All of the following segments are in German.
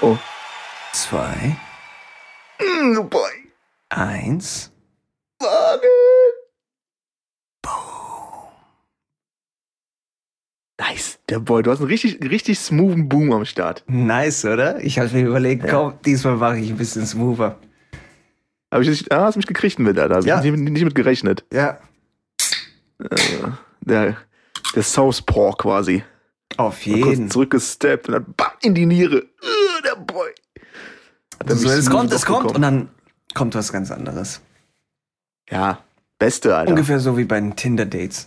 Oh. 2, Boy. 1. Warte. Nice. Der Boy, du hast einen richtig smoothen Boom am Start. Nice, oder? Ich habe mir überlegt, komm, diesmal mache ich ein bisschen smoother. Hast mich gekriegt mit, Alter. Hab ich nicht mit gerechnet. Ja. Der Southpaw quasi. Auf Mal kurz jeden. zurückgesteppt und dann bam, in die Niere. Der Boy. So, es kommt und dann kommt was ganz anderes. Ja, beste, Alter. Ungefähr so wie bei den Tinder-Dates.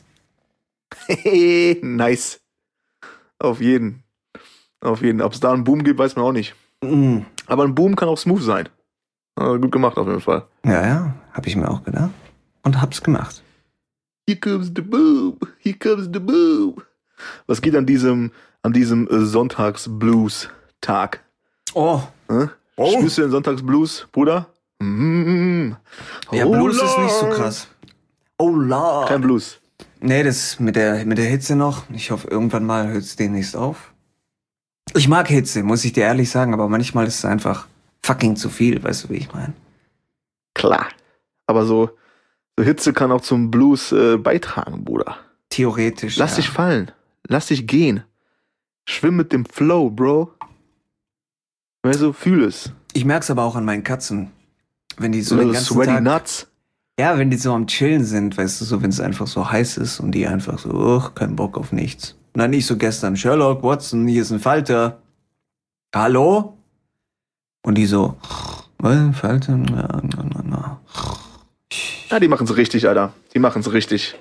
Nice. Auf jeden. Ob es da einen Boom gibt, weiß man auch nicht. Mm. Aber ein Boom kann auch smooth sein. Gut gemacht auf jeden Fall. Ja, habe ich mir auch gedacht. Und hab's gemacht. Here comes the boom. Here comes the boom. Was geht an diesem Sonntags-Blues-Tag? Oh. Spürst du den Sonntags-Blues, Bruder? Ja, Blues ist nicht so krass. Oh la. Kein Blues. Nee, das mit der Hitze noch. Ich hoffe, irgendwann mal hört es demnächst auf. Ich mag Hitze, muss ich dir ehrlich sagen, aber manchmal ist es einfach fucking zu viel, weißt du, wie ich meine? Klar. Aber so Hitze kann auch zum Blues beitragen, Bruder. Theoretisch, Lass dich fallen. Lass dich gehen. Schwimm mit dem Flow, Bro. Weißt du, fühl es. Ich merk's aber auch an meinen Katzen. Wenn die so den ganzen Sweaty Tag... Nuts. Ja, wenn die so am Chillen sind, weißt du, so wenn es einfach so heiß ist und die einfach so, kein Bock auf nichts. Und dann nicht so gestern, Sherlock, Watson, hier ist ein Falter. Hallo? Und die so, was, Falter? Na. Ja, die machen's richtig, Alter. Die machen's richtig.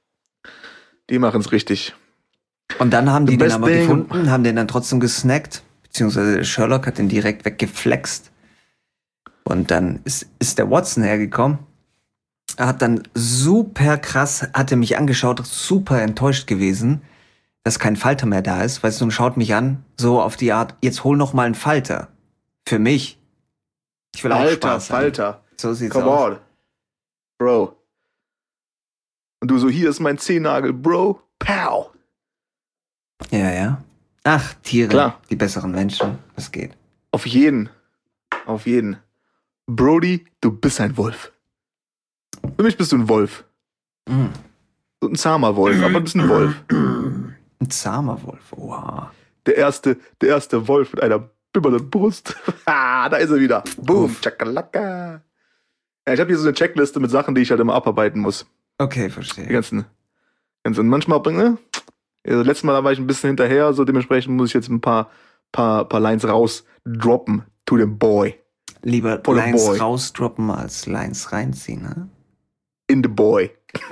Und dann haben die The den best aber thing. gefunden, haben den dann trotzdem gesnackt, beziehungsweise der Sherlock hat den direkt weggeflext. Und dann ist der Watson hergekommen. Er hat dann super krass, hatte mich angeschaut, super enttäuscht gewesen, dass kein Falter mehr da ist, weißt du, und schaut mich an, so auf die Art, jetzt hol noch mal einen Falter. Für mich. Ich will auch Spaß haben. Falter. So sieht's Come aus. on. Bro. Und du so, hier ist mein Zehennagel, Bro. Pow. Ja. Ach, Tiere, Klar. die besseren Menschen, das geht. Auf jeden. Brody, du bist ein Wolf. Für mich bist du ein Wolf. So ein zahmer Wolf, aber du bist ein Wolf. Ein zahmer Wolf, wow. Der erste Wolf mit einer bibbernden Brust. Da ist er wieder. Boom, Chakalaka. Ja, ich habe hier so eine Checkliste mit Sachen, die ich halt immer abarbeiten muss. Okay, Die verstehe. ganzen. Manchmal, ne? Also letztes Mal war ich ein bisschen hinterher, so dementsprechend muss ich jetzt ein paar Lines raus droppen to the boy. Lieber For the Lines boy. rausdroppen als Lines reinziehen, ne? In the boy.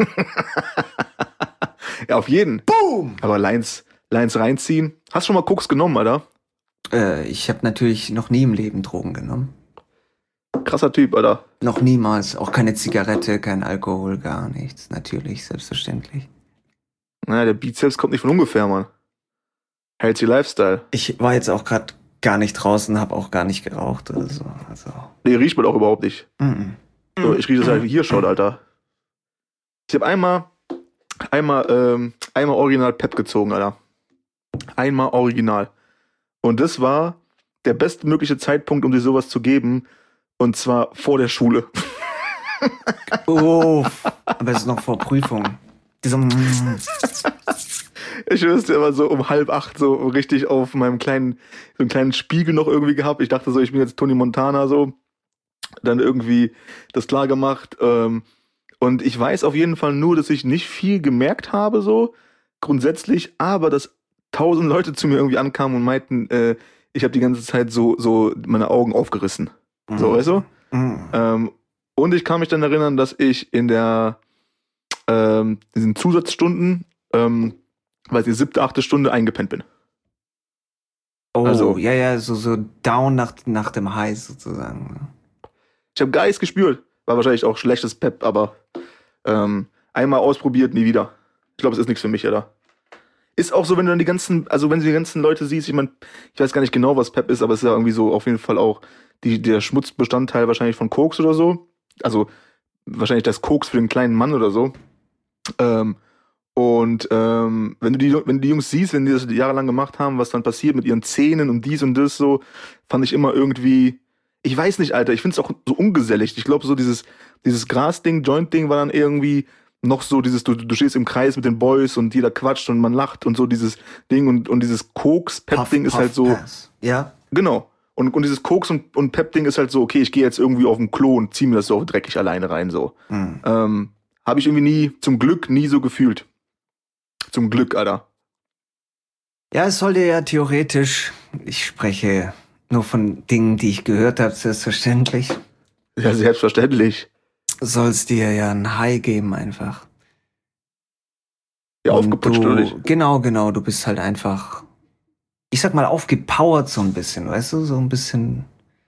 Ja, auf jeden. Boom! Aber Lines reinziehen. Hast du schon mal Koks genommen, Alter? Ich habe natürlich noch nie im Leben Drogen genommen. Krasser Typ, Alter. Noch niemals. Auch keine Zigarette, kein Alkohol, gar nichts. Natürlich, selbstverständlich. Naja, der Bizeps kommt nicht von ungefähr, Mann. Healthy Lifestyle. Ich war jetzt auch gerade gar nicht draußen, habe auch gar nicht geraucht oder so. Also. Nee, riecht man auch überhaupt nicht. So, ich rieche das halt wie hier schon, Alter. Ich habe einmal original Pep gezogen, Alter. Einmal original. Und das war der bestmögliche Zeitpunkt, um dir sowas zu geben. Und zwar vor der Schule. Oh, aber es ist noch vor Prüfung. Ich schwör's dir immer so um 7:30 so richtig auf meinem so einen kleinen Spiegel noch irgendwie gehabt. Ich dachte so, ich bin jetzt Tony Montana so. Dann irgendwie das klar gemacht. Und ich weiß auf jeden Fall nur, dass ich nicht viel gemerkt habe so grundsätzlich, aber dass 1000 Leute zu mir irgendwie ankamen und meinten, ich habe die ganze Zeit so meine Augen aufgerissen. So, weißt du? Und ich kann mich dann erinnern, dass ich in diesen Zusatzstunden, weil die 7., 8. Stunde eingepennt bin. Oh, Also- ja, so down nach dem High sozusagen. Ich habe Geist gespürt. War wahrscheinlich auch schlechtes Pep, aber einmal ausprobiert, nie wieder. Ich glaube, es ist nichts für mich, Alter. Ist auch so, wenn du dann die ganzen Leute siehst, ich meine, ich weiß gar nicht genau, was Pep ist, aber es ist ja irgendwie so auf jeden Fall auch der Schmutzbestandteil wahrscheinlich von Koks oder so. Also wahrscheinlich das Koks für den kleinen Mann oder so. Und wenn du die Jungs siehst, wenn die das jahrelang gemacht haben, was dann passiert mit ihren Zähnen und dies und das so, fand ich immer irgendwie, ich weiß nicht, Alter, ich find's auch so ungesellig. Ich glaube, so dieses Gras-Ding, Joint-Ding war dann irgendwie noch so dieses, du stehst im Kreis mit den Boys und jeder quatscht und man lacht und so dieses Ding und dieses Koks-Pep-Ding ist halt so, Pass. Ja. genau. Und dieses Koks- und Pep-Ding ist halt so, okay, ich gehe jetzt irgendwie auf den Klo und zieh mir das so dreckig alleine rein, so. Habe ich irgendwie zum Glück nie so gefühlt. Zum Glück, Alter. Ja, es sollte ja theoretisch, ich spreche nur von Dingen, die ich gehört habe, selbstverständlich, Ja, selbstverständlich. soll es dir ja ein High geben einfach. Ja, Und aufgeputscht, oder nicht? Genau, du bist halt einfach, ich sag mal, aufgepowert so ein bisschen, weißt du, so ein bisschen,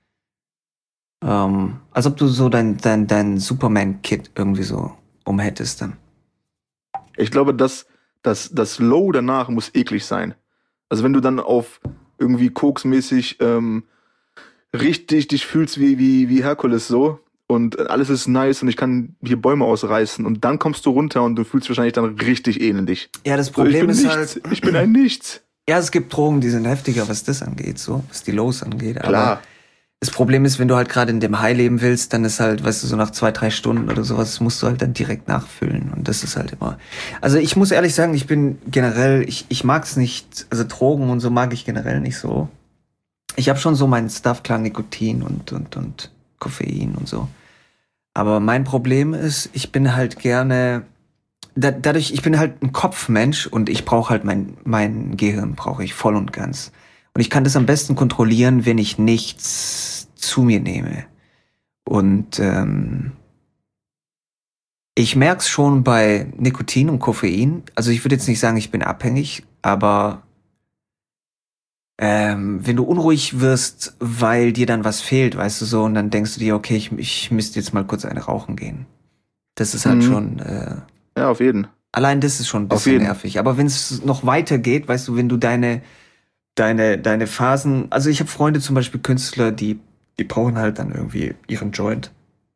als ob du so dein Superman-Kit irgendwie so umhättest dann. Ich glaube, das Low danach muss eklig sein. Also wenn du dann auf irgendwie koksmäßig richtig dich fühlst wie Herkules so und alles ist nice und ich kann hier Bäume ausreißen und dann kommst du runter und du fühlst wahrscheinlich dann richtig elendig. Ja, das So, Problem ist nichts, halt, ich bin ein Nichts. ja, es gibt Drogen, die sind heftiger, was das angeht, so, was die Lows angeht. Klar. Aber das Problem ist, wenn du halt gerade in dem High leben willst, dann ist halt, weißt du, so nach 2-3 Stunden oder sowas, musst du halt dann direkt nachfüllen. Und das ist halt immer. Also ich muss ehrlich sagen, ich bin generell, ich mag's nicht, also Drogen und so mag ich generell nicht so. Ich habe schon so meinen Stuff, klar, Nikotin und Koffein und so. Aber mein Problem ist, ich bin halt gerne, dadurch, ich bin halt ein Kopfmensch und ich brauche halt mein Gehirn brauche ich voll und ganz. Und ich kann das am besten kontrollieren, wenn ich nichts zu mir nehme. Und ich merk's schon bei Nikotin und Koffein. Also ich würde jetzt nicht sagen, ich bin abhängig, aber wenn du unruhig wirst, weil dir dann was fehlt, weißt du so, und dann denkst du dir, okay, ich müsste jetzt mal kurz eine rauchen gehen. Das ist halt schon, Ja, auf jeden. allein das ist schon ein Auf bisschen jeden. nervig. Aber wenn es noch weiter geht, weißt du, wenn du deine Phasen, also ich habe Freunde, zum Beispiel Künstler, die brauchen halt dann irgendwie ihren Joint,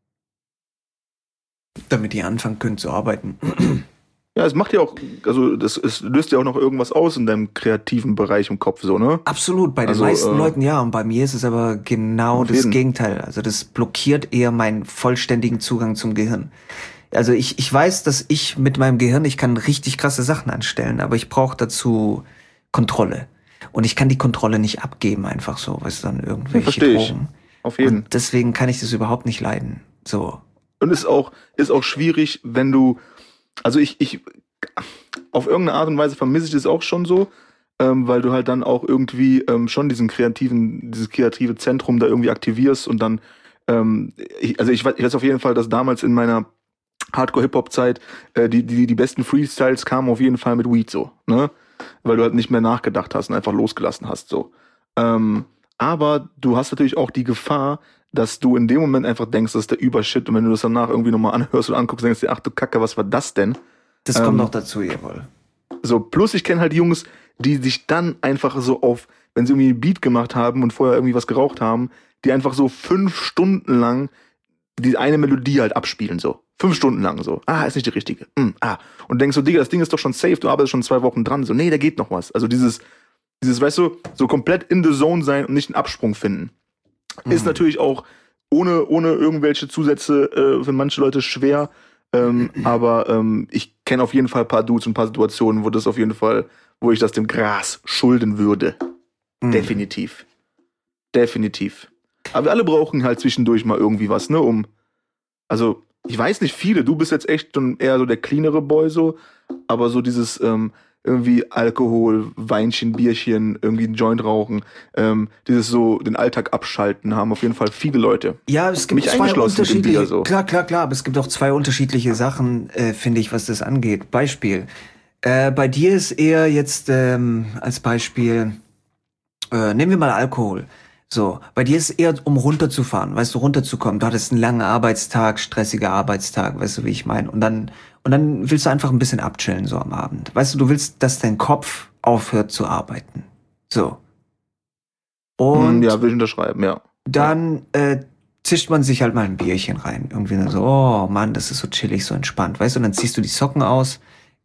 damit die anfangen können zu arbeiten. Ja, es macht ja auch, also es löst ja auch noch irgendwas aus in deinem kreativen Bereich im Kopf, so, ne? Absolut, bei den Also, meisten Leuten ja, und bei mir ist es aber genau auf das jeden. Gegenteil. Also das blockiert eher meinen vollständigen Zugang zum Gehirn. Also ich weiß, dass ich mit meinem Gehirn, ich kann richtig krasse Sachen anstellen, aber ich brauche dazu Kontrolle. Und ich kann die Kontrolle nicht abgeben, einfach so, weißt du, dann irgendwelche Verstehe ich. Drogen. Auf jeden. Und deswegen kann ich das überhaupt nicht leiden. So. Und ist auch schwierig, wenn du, also ich auf irgendeine Art und Weise vermisse ich das auch schon so, weil du halt dann auch irgendwie schon dieses kreative Zentrum da irgendwie aktivierst und dann, ich weiß auf jeden Fall, dass damals in meiner Hardcore-Hip-Hop-Zeit die besten Freestyles kamen auf jeden Fall mit Weed so, ne? Weil du halt nicht mehr nachgedacht hast und einfach losgelassen hast so. Aber du hast natürlich auch die Gefahr, dass du in dem Moment einfach denkst, das ist der Übershit und wenn du das danach irgendwie nochmal anhörst oder anguckst, denkst du dir, ach du Kacke, was war das denn? Das kommt noch dazu, jawohl. So, plus ich kenne halt Jungs, die sich dann einfach so auf, wenn sie irgendwie einen Beat gemacht haben und vorher irgendwie was geraucht haben, die einfach so 5 Stunden lang die eine Melodie halt abspielen, so. 5 Stunden lang so. Ah, ist nicht die richtige. Und denkst so, Digga, das Ding ist doch schon safe, du arbeitest schon 2 Wochen dran. So, nee, da geht noch was. Also dieses, weißt du, so komplett in the zone sein und nicht einen Absprung finden. Ist natürlich auch ohne irgendwelche Zusätze für manche Leute schwer. Aber ich kenne auf jeden Fall ein paar Dudes und ein paar Situationen, wo ich das dem Gras schulden würde. Definitiv. Aber wir alle brauchen halt zwischendurch mal irgendwie was, ne, also, ich weiß nicht viele, du bist jetzt echt schon eher so der cleanere Boy so, aber so dieses irgendwie Alkohol, Weinchen, Bierchen, irgendwie einen Joint rauchen, dieses so den Alltag abschalten haben auf jeden Fall viele Leute. Ja, es gibt Mich zwei eingeschlossen mit dem unterschiedliche, Bier, so. klar, aber es gibt auch zwei unterschiedliche Sachen, finde ich, was das angeht. Beispiel, bei dir ist eher jetzt als Beispiel, nehmen wir mal Alkohol. So, bei dir ist eher, um runterzufahren, weißt du, runterzukommen. Du hattest einen langen Arbeitstag, stressiger Arbeitstag, weißt du, wie ich meine. Und dann willst du einfach ein bisschen abchillen, so am Abend. Weißt du willst, dass dein Kopf aufhört zu arbeiten. So. Und Ja, will ich unterschreiben, ja. dann zischt man sich halt mal ein Bierchen rein. Irgendwie dann so, oh Mann, das ist so chillig, so entspannt, weißt du. Und dann ziehst du die Socken aus,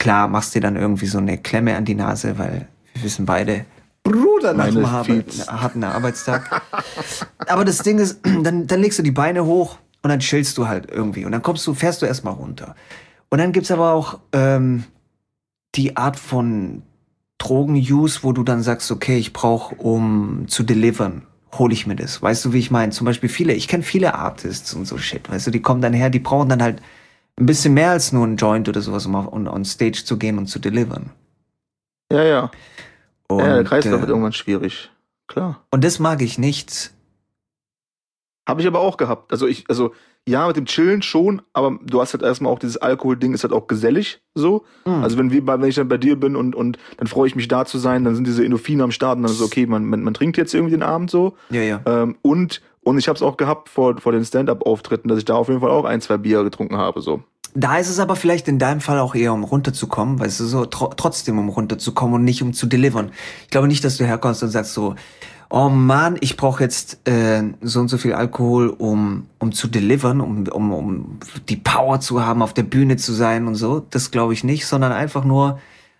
Klar, machst dir dann irgendwie so eine Klemme an die Nase, weil wir wissen beide, Bruder, nach dem harten Arbeitstag. Aber das Ding ist, dann legst du die Beine hoch und dann chillst du halt irgendwie. Und dann fährst du erstmal runter. Und dann gibt's aber auch die Art von Drogen-Use, wo du dann sagst, okay, ich brauche, um zu delivern, hole ich mir das. Weißt du, wie ich meine? Zum Beispiel ich kenne viele Artists und so Shit, weißt du, die kommen dann her, die brauchen dann halt ein bisschen mehr als nur einen Joint oder sowas, um on Stage zu gehen und zu delivern. Ja. Und, ja, der Kreislauf wird irgendwann schwierig. Klar. Und das mag ich nicht. Habe ich aber auch gehabt. Also ja, mit dem Chillen schon, aber du hast halt erstmal auch dieses Alkohol-Ding, ist halt auch gesellig so. Also wenn ich dann bei dir bin und dann freue ich mich da zu sein, dann sind diese Endorphine am Start und dann ist okay, man trinkt jetzt irgendwie den Abend so. Ja. Und ich habe es auch gehabt vor den Stand-Up-Auftritten, dass ich da auf jeden Fall auch 1, 2 Bier getrunken habe so. Da ist es aber vielleicht in deinem Fall auch eher, um runterzukommen, weißt du, so trotzdem um runterzukommen und nicht um zu delivern. Ich glaube nicht, dass du herkommst und sagst so, oh Mann, ich brauche jetzt so und so viel Alkohol, um zu delivern, um die Power zu haben, auf der Bühne zu sein und so. Das glaube ich nicht, sondern einfach nur,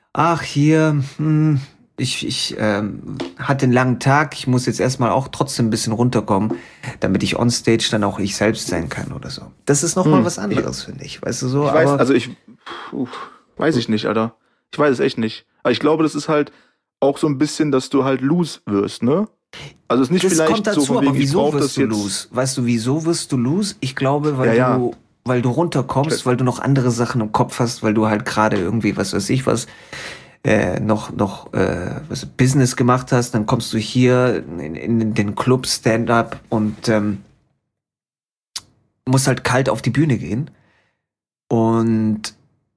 ich hatte einen langen Tag, ich muss jetzt erstmal auch trotzdem ein bisschen runterkommen, damit ich on stage dann auch ich selbst sein kann oder so. Das ist nochmal was anderes, finde ich. Weißt du so? Weiß ich nicht, Alter. Ich weiß es echt nicht. Aber ich glaube, das ist halt auch so ein bisschen, dass du halt loose wirst, ne? Also es ist nicht das vielleicht kommt dazu, so von wegen, aber wieso wirst du jetzt loose? Weißt du, wieso wirst du loose? Ich glaube, weil du runterkommst, weil du noch andere Sachen im Kopf hast, weil du halt gerade irgendwie, was weiß ich was, was Business gemacht hast, dann kommst du hier in den Club Stand-up und musst halt kalt auf die Bühne gehen. Und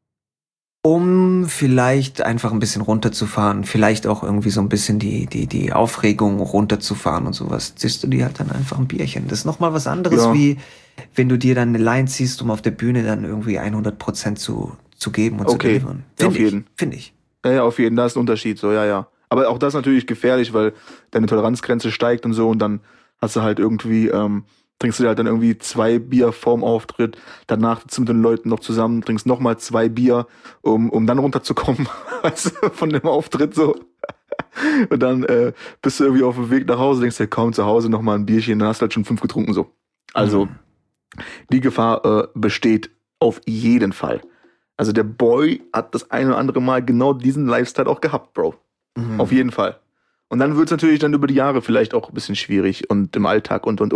um vielleicht einfach ein bisschen runterzufahren, vielleicht auch irgendwie so ein bisschen die Aufregung runterzufahren und sowas, ziehst du dir halt dann einfach ein Bierchen. Das ist nochmal was anderes, wie wenn du dir dann eine Line ziehst, um auf der Bühne dann irgendwie 100% zu geben und zu delivern. Finde ich. Ja, auf jeden Fall, da ist ein Unterschied, so, ja. Aber auch das ist natürlich gefährlich, weil deine Toleranzgrenze steigt und so und dann hast du halt irgendwie, trinkst du dir halt dann irgendwie 2 Bier vorm Auftritt, danach sitzt du mit den Leuten noch zusammen, trinkst nochmal 2 Bier, um dann runterzukommen, weißt du, von dem Auftritt so. Und dann bist du irgendwie auf dem Weg nach Hause, denkst dir, komm, zu Hause nochmal ein Bierchen, dann hast du halt schon 5 getrunken so. Also, die Gefahr besteht auf jeden Fall. Also der Boy hat das eine oder andere Mal genau diesen Lifestyle auch gehabt, Bro. Auf jeden Fall. Und dann wird es natürlich dann über die Jahre vielleicht auch ein bisschen schwierig und im Alltag und.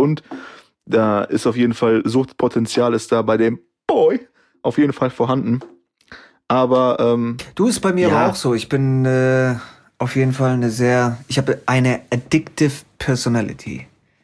Da ist auf jeden Fall, Suchtpotenzial ist da bei dem Boy auf jeden Fall vorhanden. Aber du, ist bei mir aber auch so. Ich bin auf jeden Fall ich habe eine addictive Personality.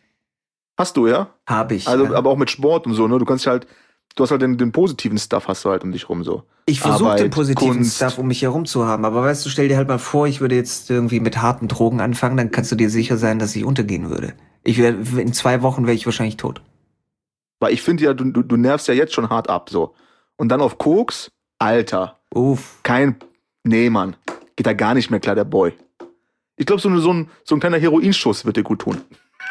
Hast du, ja? Habe ich. Also, aber auch mit Sport und so, ne? Du hast halt den positiven Stuff hast du halt um dich rum so. Ich versuche den positiven Stuff um mich herum zu haben, aber weißt du, stell dir halt mal vor, ich würde jetzt irgendwie mit harten Drogen anfangen, dann kannst du dir sicher sein, dass ich untergehen würde. In 2 Wochen wäre ich wahrscheinlich tot. Weil ich finde ja, du nervst ja jetzt schon hart ab, so. Und dann auf Koks, Alter. Uff. Nee, Mann. Geht da gar nicht mehr klar, der Boy. Ich glaube, so ein kleiner Heroinschuss wird dir gut tun.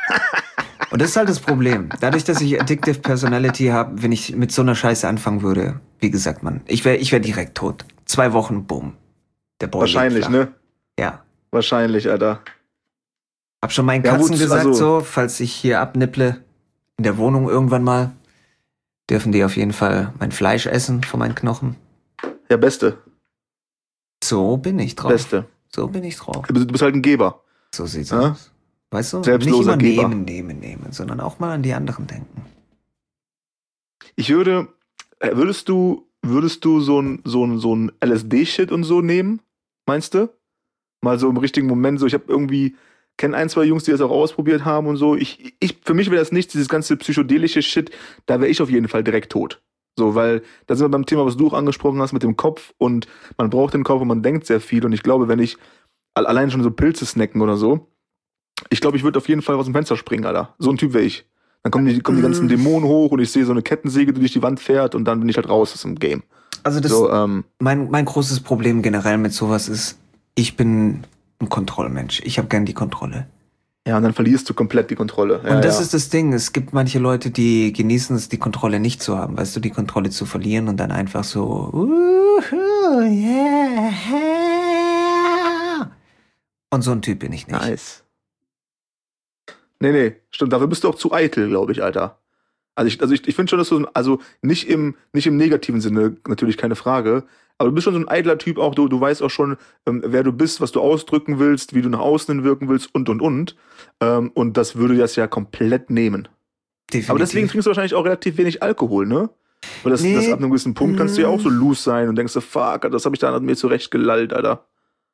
Und das ist halt das Problem. Dadurch, dass ich Addictive Personality habe, wenn ich mit so einer Scheiße anfangen würde, wie gesagt, Mann, ich wär direkt tot. 2 Wochen, bumm. Der Boy wahrscheinlich, ne? Ja. Wahrscheinlich, Alter. Hab schon meinen Katzen gesagt, so, falls ich hier abnipple, in der Wohnung irgendwann mal, dürfen die auf jeden Fall mein Fleisch essen von meinen Knochen. Ja, Beste. So bin ich drauf. Beste. So bin ich drauf. Du bist halt ein Geber. So sieht's aus. Weißt du? Selbstloser nicht immer Geber. nehmen, sondern auch mal an die anderen denken. Würdest du so ein LSD-Shit und so nehmen? Meinst du? Mal so im richtigen Moment so, ich habe irgendwie, kenne 1, 2 Jungs, die das auch ausprobiert haben und so. Für mich wäre das nichts, dieses ganze psychedelische Shit, da wäre ich auf jeden Fall direkt tot. So, weil da sind wir beim Thema, was du auch angesprochen hast mit dem Kopf und man braucht den Kopf und man denkt sehr viel und ich glaube, wenn ich allein schon so Pilze snacken oder so, ich glaube, ich würde auf jeden Fall aus dem Fenster springen, Alter. So ein Typ wäre ich. Dann kommen die ganzen Dämonen hoch und ich sehe so eine Kettensäge, die durch die Wand fährt und dann bin ich halt raus aus dem Game. Also mein großes Problem generell mit sowas ist, ich bin ein Kontrollmensch. Ich habe gern die Kontrolle. Ja, und dann verlierst du komplett die Kontrolle. Ja, Und das ist das Ding. Es gibt manche Leute, die genießen es, die Kontrolle nicht zu haben. Weißt du, die Kontrolle zu verlieren und dann einfach so, yeah. Und so ein Typ bin ich nicht. Nice. Nee, stimmt. Dafür bist du auch zu eitel, glaube ich, Alter. Also ich finde schon, dass du, also nicht im negativen Sinne, natürlich keine Frage, aber du bist schon so ein eitler Typ auch, du weißt auch schon, wer du bist, was du ausdrücken willst, wie du nach außen hin wirken willst und. Und das würde das ja komplett nehmen. Definitiv. Aber deswegen trinkst du wahrscheinlich auch relativ wenig Alkohol, ne? Weil das ab einem gewissen Punkt kannst du ja auch so loose sein und denkst so, fuck, das habe ich da mir zurecht gelallt, Alter.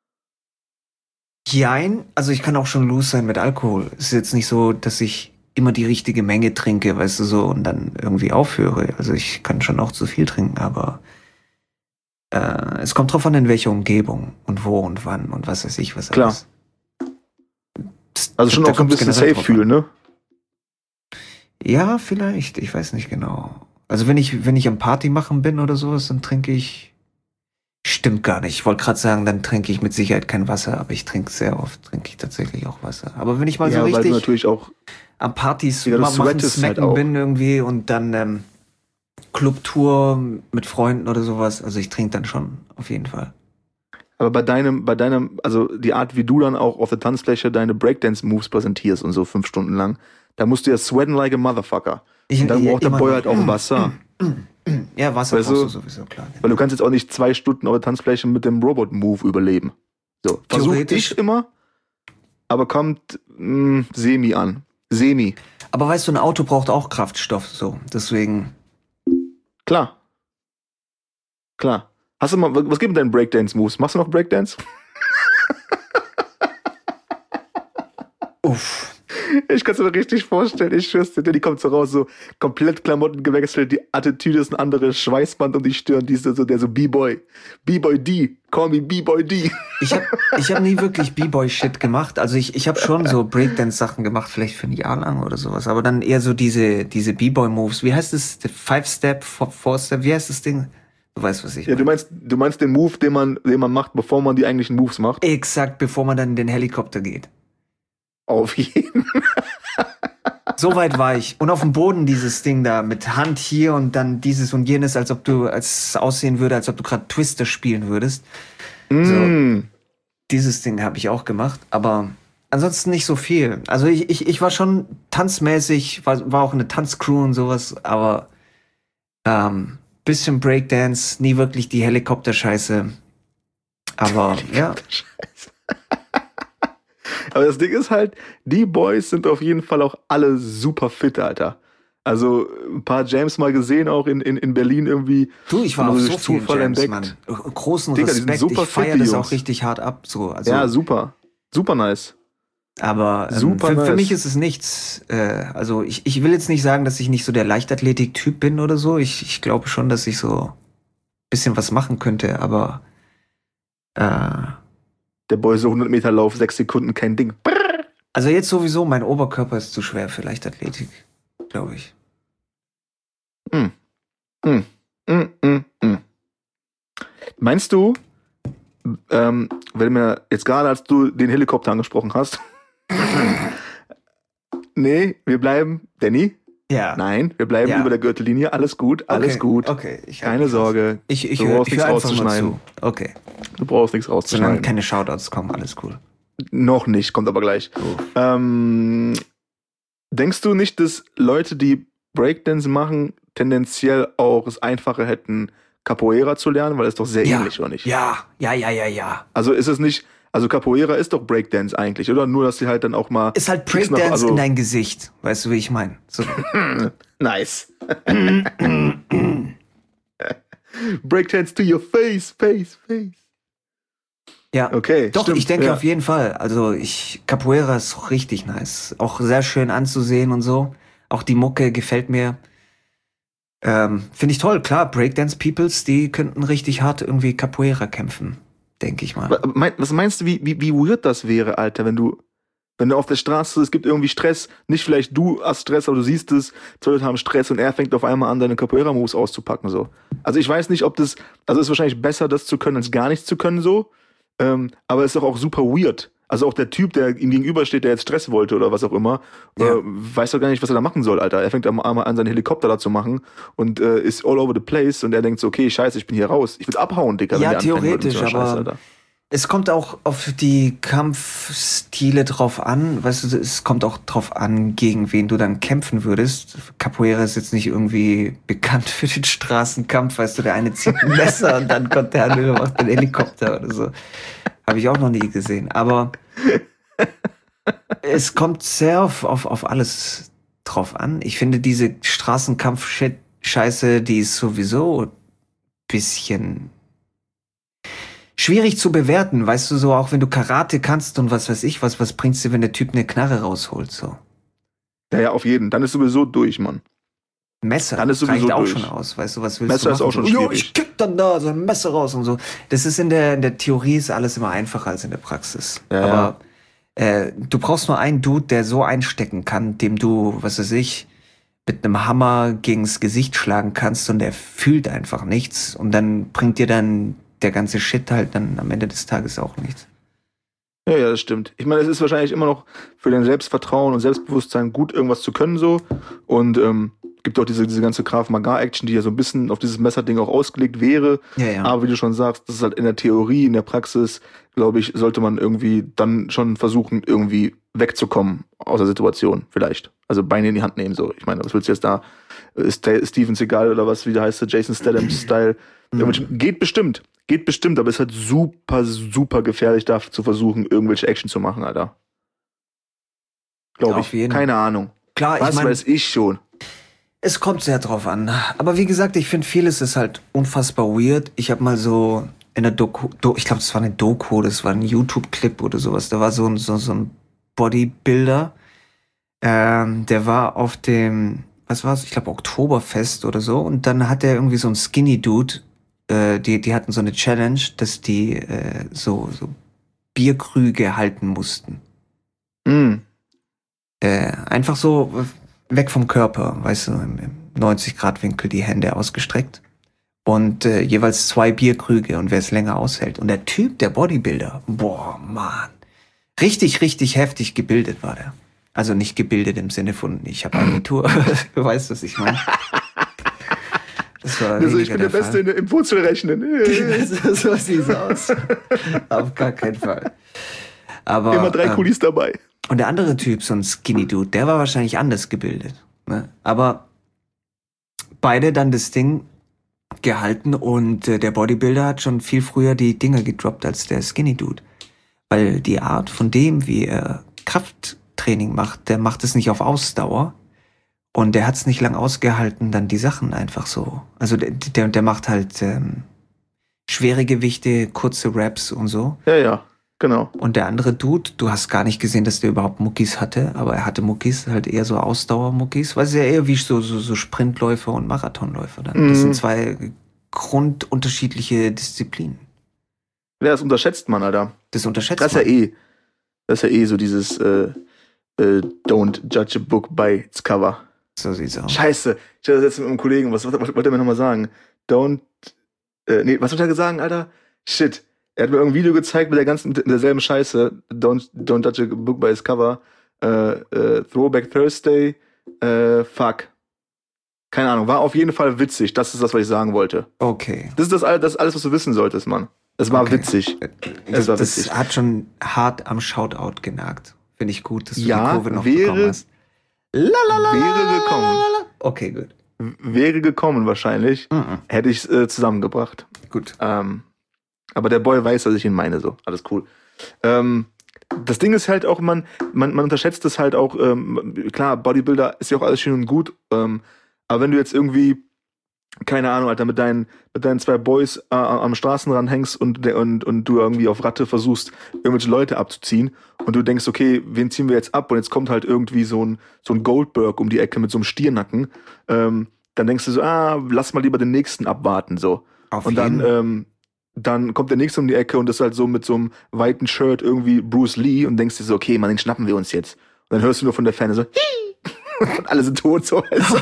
Jein, also ich kann auch schon loose sein mit Alkohol. Es ist jetzt nicht so, dass ich immer die richtige Menge trinke, weißt du, so, und dann irgendwie aufhöre. Also ich kann schon auch zu viel trinken, aber es kommt drauf an, in welcher Umgebung und wo und wann und was weiß ich, was Klar. alles. Also schon auch so ein bisschen safe fühlen, ne? Ja, vielleicht, ich weiß nicht genau. Also wenn ich am Party machen bin oder sowas, dann trinke ich. Stimmt gar nicht. Ich wollte gerade sagen, dann trinke ich mit Sicherheit kein Wasser, aber ich trinke tatsächlich auch Wasser. Aber wenn ich mal so weil du richtig natürlich auch am Partys Ja, du machen, sweatest snacken halt auch. bin irgendwie und dann Clubtour mit Freunden oder sowas, also ich trinke dann schon, auf jeden Fall. Aber bei deinem, also die Art, wie du dann auch auf der Tanzfläche deine Breakdance-Moves präsentierst und so 5 Stunden lang, da musst du ja sweaten like a motherfucker. Und dann braucht der Boy halt auch Wasser. Ja, Wasser Weißt brauchst du? du sowieso, klar. Weil du kannst jetzt auch nicht 2 Stunden auf der Tanzfläche mit dem Robot-Move überleben. So, versuch Theoretisch. ich immer, aber kommt semi an. Semi. Aber weißt du, ein Auto braucht auch Kraftstoff, so, deswegen. Klar. Hast du mal, was gibt denn deinen Breakdance-Moves? Machst du noch Breakdance? Uff. Ich kann es mir richtig vorstellen, ich schwör's dir, die kommt so raus, so komplett Klamotten gewechselt, die Attitüde ist ein anderes Schweißband um die Stirn, die ist so der so B-Boy D, call me B-Boy D. Ich hab nie wirklich B-Boy-Shit gemacht. Also ich habe schon so Breakdance-Sachen gemacht, vielleicht für ein Jahr lang oder sowas. Aber dann eher so diese B-Boy-Moves. Wie heißt es? 5-Step, 4-Step? Wie heißt das Ding? Du weißt, was ich Ja, meine. du meinst den Move, den man macht, bevor man die eigentlichen Moves macht? Exakt, bevor man dann in den Helikopter geht. Auf jeden. So weit war ich. Und auf dem Boden dieses Ding da mit Hand hier und dann dieses und jenes, als es aussehen würde, als ob du gerade Twister spielen würdest. So, dieses Ding habe ich auch gemacht, aber ansonsten nicht so viel. Also ich war schon tanzmäßig, war auch eine Tanzcrew und sowas, aber bisschen Breakdance, nie wirklich die Helikopter-Scheiße. Aber ja. Aber das Ding ist halt, die Boys sind auf jeden Fall auch alle super fit, Alter. Also ein paar Jams mal gesehen, auch in Berlin irgendwie. Du, ich war auf so vielen Zufall Jams, entdeckt. Mann. Großen Digga, die sind Respekt, super ich feiere fit, die das Jungs. auch richtig hart ab. So. Also, Ja, super. Super nice. aber Super für nice. mich ist es nichts. Also ich will jetzt nicht sagen, dass ich nicht so der Leichtathletik-Typ bin oder so. Ich glaube schon, dass ich so ein bisschen was machen könnte, aber Der Boy so 100 Meter Lauf, 6 Sekunden, kein Ding. also jetzt sowieso, mein Oberkörper ist zu schwer für Leichtathletik, glaube ich. Meinst du, wenn mir jetzt gerade, als du den Helikopter angesprochen hast, nee, wir bleiben, Danny? Ja. Nein, wir bleiben Ja. über der Gürtellinie, alles gut, alles Okay, gut. Okay. Keine Sorge, Ich du höre brauchst nichts einfach mal rauszuschneiden. zu. Okay. Du brauchst nichts Solange rauszuschneiden. keine Shoutouts kommen, alles cool. Noch nicht, kommt aber gleich. Denkst du nicht, dass Leute, die Breakdance machen, tendenziell auch es einfacher hätten, Capoeira zu lernen, weil es doch sehr ähnlich, oder nicht? Ja. Also ist es nicht, also Capoeira ist doch Breakdance eigentlich, oder? Nur, dass sie halt dann auch mal... Ist halt Kicks noch- Breakdance also- in dein Gesicht. Weißt du, wie ich meine? So. Nice. Breakdance to your face. Ja. Okay, Doch, stimmt, ich denke ja. auf jeden Fall. Also Capoeira ist richtig nice. Auch sehr schön anzusehen und so. Auch die Mucke gefällt mir. Finde ich toll. Klar, Breakdance-Peoples, die könnten richtig hart irgendwie Capoeira kämpfen. Denke ich mal. Was meinst du, wie weird das wäre, Alter, wenn du auf der Straße, es gibt irgendwie Stress, nicht vielleicht du hast Stress, aber du siehst es, 2 Leute haben Stress und er fängt auf einmal an, deine Capoeira-Moves auszupacken, so. Also ich weiß nicht, ob also es ist wahrscheinlich besser, das zu können, als gar nichts zu können, so. Aber es ist doch auch super weird. Also auch der Typ, der ihm gegenübersteht, der jetzt Stress wollte oder was auch immer, weiß doch gar nicht, was er da machen soll, Alter. Er fängt einmal an, seinen Helikopter da zu machen und ist all over the place und er denkt so, okay, scheiße, ich bin hier raus. Ich würde abhauen, Dicker. Ja, wenn der anfangen würde mit theoretisch, so einer aber Scheiße, Alter. es kommt auch auf die Kampfstile drauf an. Weißt du, es kommt auch drauf an, gegen wen du dann kämpfen würdest. Capoeira ist jetzt nicht irgendwie bekannt für den Straßenkampf. Weißt du, der eine zieht ein Messer und dann kommt der andere, macht den Helikopter oder so. Habe ich auch noch nie gesehen. Aber es kommt sehr auf alles drauf an. Ich finde, diese Straßenkampf-Scheiße, die ist sowieso ein bisschen schwierig zu bewerten, weißt du, so auch wenn du Karate kannst und was weiß ich, was bringt's dir, wenn der Typ eine Knarre rausholt, so. Ja, auf jeden. Dann ist sowieso durch, Mann. Messer Dann ist sowieso reicht auch durch. schon aus, weißt du, was willst Messer du machen? ist auch schon so, schwierig. ich kick dann da so ein Messer raus und so. Das ist in der Theorie ist alles immer einfacher als in der Praxis. Ja, aber du brauchst nur einen Dude, der so einstecken kann, dem du, was weiß ich, mit einem Hammer gegens Gesicht schlagen kannst und der fühlt einfach nichts und dann bringt dir dann der ganze Shit halt dann am Ende des Tages auch nichts. Ja, das stimmt. Ich meine, es ist wahrscheinlich immer noch für dein Selbstvertrauen und Selbstbewusstsein gut, irgendwas zu können so. Und gibt auch diese ganze Krav Maga-Action, die ja so ein bisschen auf dieses Messerding auch ausgelegt wäre. Ja. Aber wie du schon sagst, das ist halt in der Theorie, in der Praxis, glaube ich, sollte man irgendwie dann schon versuchen, irgendwie wegzukommen aus der Situation, vielleicht. Also Beine in die Hand nehmen, so. Ich meine, was willst du jetzt da? Ist Steven Seagal oder was, wie der heißt, Jason Statham-Style? Geht bestimmt, aber es ist halt super, super gefährlich, da zu versuchen, irgendwelche Action zu machen, Alter. Glaube Auf ich. jeden. Keine Ahnung. Klar, Was ich meine, weiß ich schon. es kommt sehr drauf an. Aber wie gesagt, ich finde vieles ist halt unfassbar weird. Ich habe mal so in der Doku, ich glaube, das war eine Doku, das war ein YouTube-Clip oder sowas. Da war so ein Bodybuilder, der war auf dem, was war's? Ich glaube, Oktoberfest oder so. Und dann hat er irgendwie so ein Skinny-Dude, die hatten so eine Challenge, dass die so Bierkrüge halten mussten. Einfach so weg vom Körper, weißt du, im 90-Grad-Winkel die Hände ausgestreckt. Und jeweils 2 Bierkrüge und wer es länger aushält. Und der Typ, der Bodybuilder, boah, Mann. Richtig, richtig heftig gebildet war der. Also nicht gebildet im Sinne von, ich habe Abitur. Du weißt, was ich meine. Das war also ich bin der Beste im Wurzelrechnen. So sieht's aus. Auf gar keinen Fall. Aber, immer 3 Kulis dabei. Und der andere Typ, so ein Skinny Dude, der war wahrscheinlich anders gebildet. Ne? Aber beide dann das Ding gehalten und der Bodybuilder hat schon viel früher die Dinger gedroppt als der Skinny Dude. Weil die Art von dem, wie er Krafttraining macht, der macht es nicht auf Ausdauer. Und der hat es nicht lang ausgehalten, dann die Sachen einfach so. Also der macht halt schwere Gewichte, kurze Raps und so. Ja, genau. Und der andere Dude, du hast gar nicht gesehen, dass der überhaupt Muckis hatte, aber er hatte Muckis, halt eher so Ausdauermuckis, weil es ja eher wie so Sprintläufer und Marathonläufer dann. Das sind 2 grundunterschiedliche Disziplinen. Ja, das unterschätzt man, Alter. Das unterschätzt Das ist ja eh so dieses Don't judge a book by its cover. So sieht's aus. Scheiße, ich hatte das jetzt mit einem Kollegen, was wollte er mir nochmal sagen? Was wollte er sagen, Alter? Shit. Er hat mir irgendein Video gezeigt mit derselben Scheiße. Don't judge a book by its cover. Throwback Thursday. Fuck. Keine Ahnung, war auf jeden Fall witzig. Das ist das, was ich sagen wollte. Okay. Das ist alles, was du wissen solltest, Mann. Es war Okay. witzig. Das war witzig. hat schon hart am Shoutout genagt. Finde ich gut, dass du Ja, die Kurve noch bekommen hast. Wäre gekommen. Okay, gut. Wäre gekommen wahrscheinlich. Hätte ich zusammengebracht. Gut. Aber der Boy weiß, dass ich ihn meine, so. Alles cool. Das Ding ist halt auch, man unterschätzt es halt auch, klar, Bodybuilder ist ja auch alles schön und gut, aber wenn du jetzt irgendwie, keine Ahnung, Alter, mit deinen 2 Boys am Straßenrand hängst und du irgendwie auf Ratte versuchst, irgendwelche Leute abzuziehen und du denkst, okay, wen ziehen wir jetzt ab? Und jetzt kommt halt irgendwie so ein Goldberg um die Ecke mit so einem Stiernacken, dann denkst du so, lass mal lieber den nächsten abwarten, so. Und dann kommt der nächste um die Ecke und ist halt so mit so einem weiten Shirt irgendwie Bruce Lee und denkst dir so, okay, Mann, den schnappen wir uns jetzt. Und dann hörst du nur von der Ferne so, und alle sind tot, so. Also.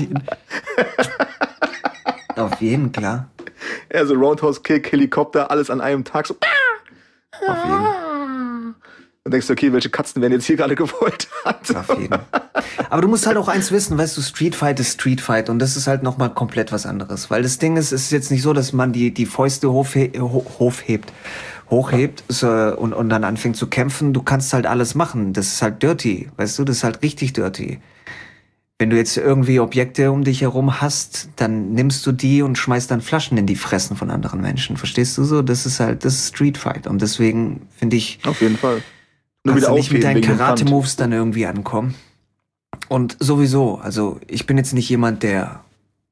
Auf jeden, klar. Also Roundhouse-Kick, Helikopter, alles an einem Tag, so. Auf jeden. Und denkst du, okay, welche Katzen werden jetzt hier gerade gefoltert? Auf jeden. Aber du musst halt auch eins wissen, weißt du, Street Fight ist Street Fight und das ist halt nochmal komplett was anderes. Weil das Ding ist, es ist jetzt nicht so, dass man die Fäuste hochhebt so, und dann anfängt zu kämpfen. Du kannst halt alles machen. Das ist halt dirty, weißt du, das ist halt richtig dirty. Wenn du jetzt irgendwie Objekte um dich herum hast, dann nimmst du die und schmeißt dann Flaschen in die Fressen von anderen Menschen. Verstehst du so? Das ist Street Fight. Und deswegen finde ich, auf jeden Fall. Nur kannst wieder du nicht mit aufheben deinen wegen dem Pfand. Karate-Moves dann irgendwie ankommen. Und sowieso, also ich bin jetzt nicht jemand, der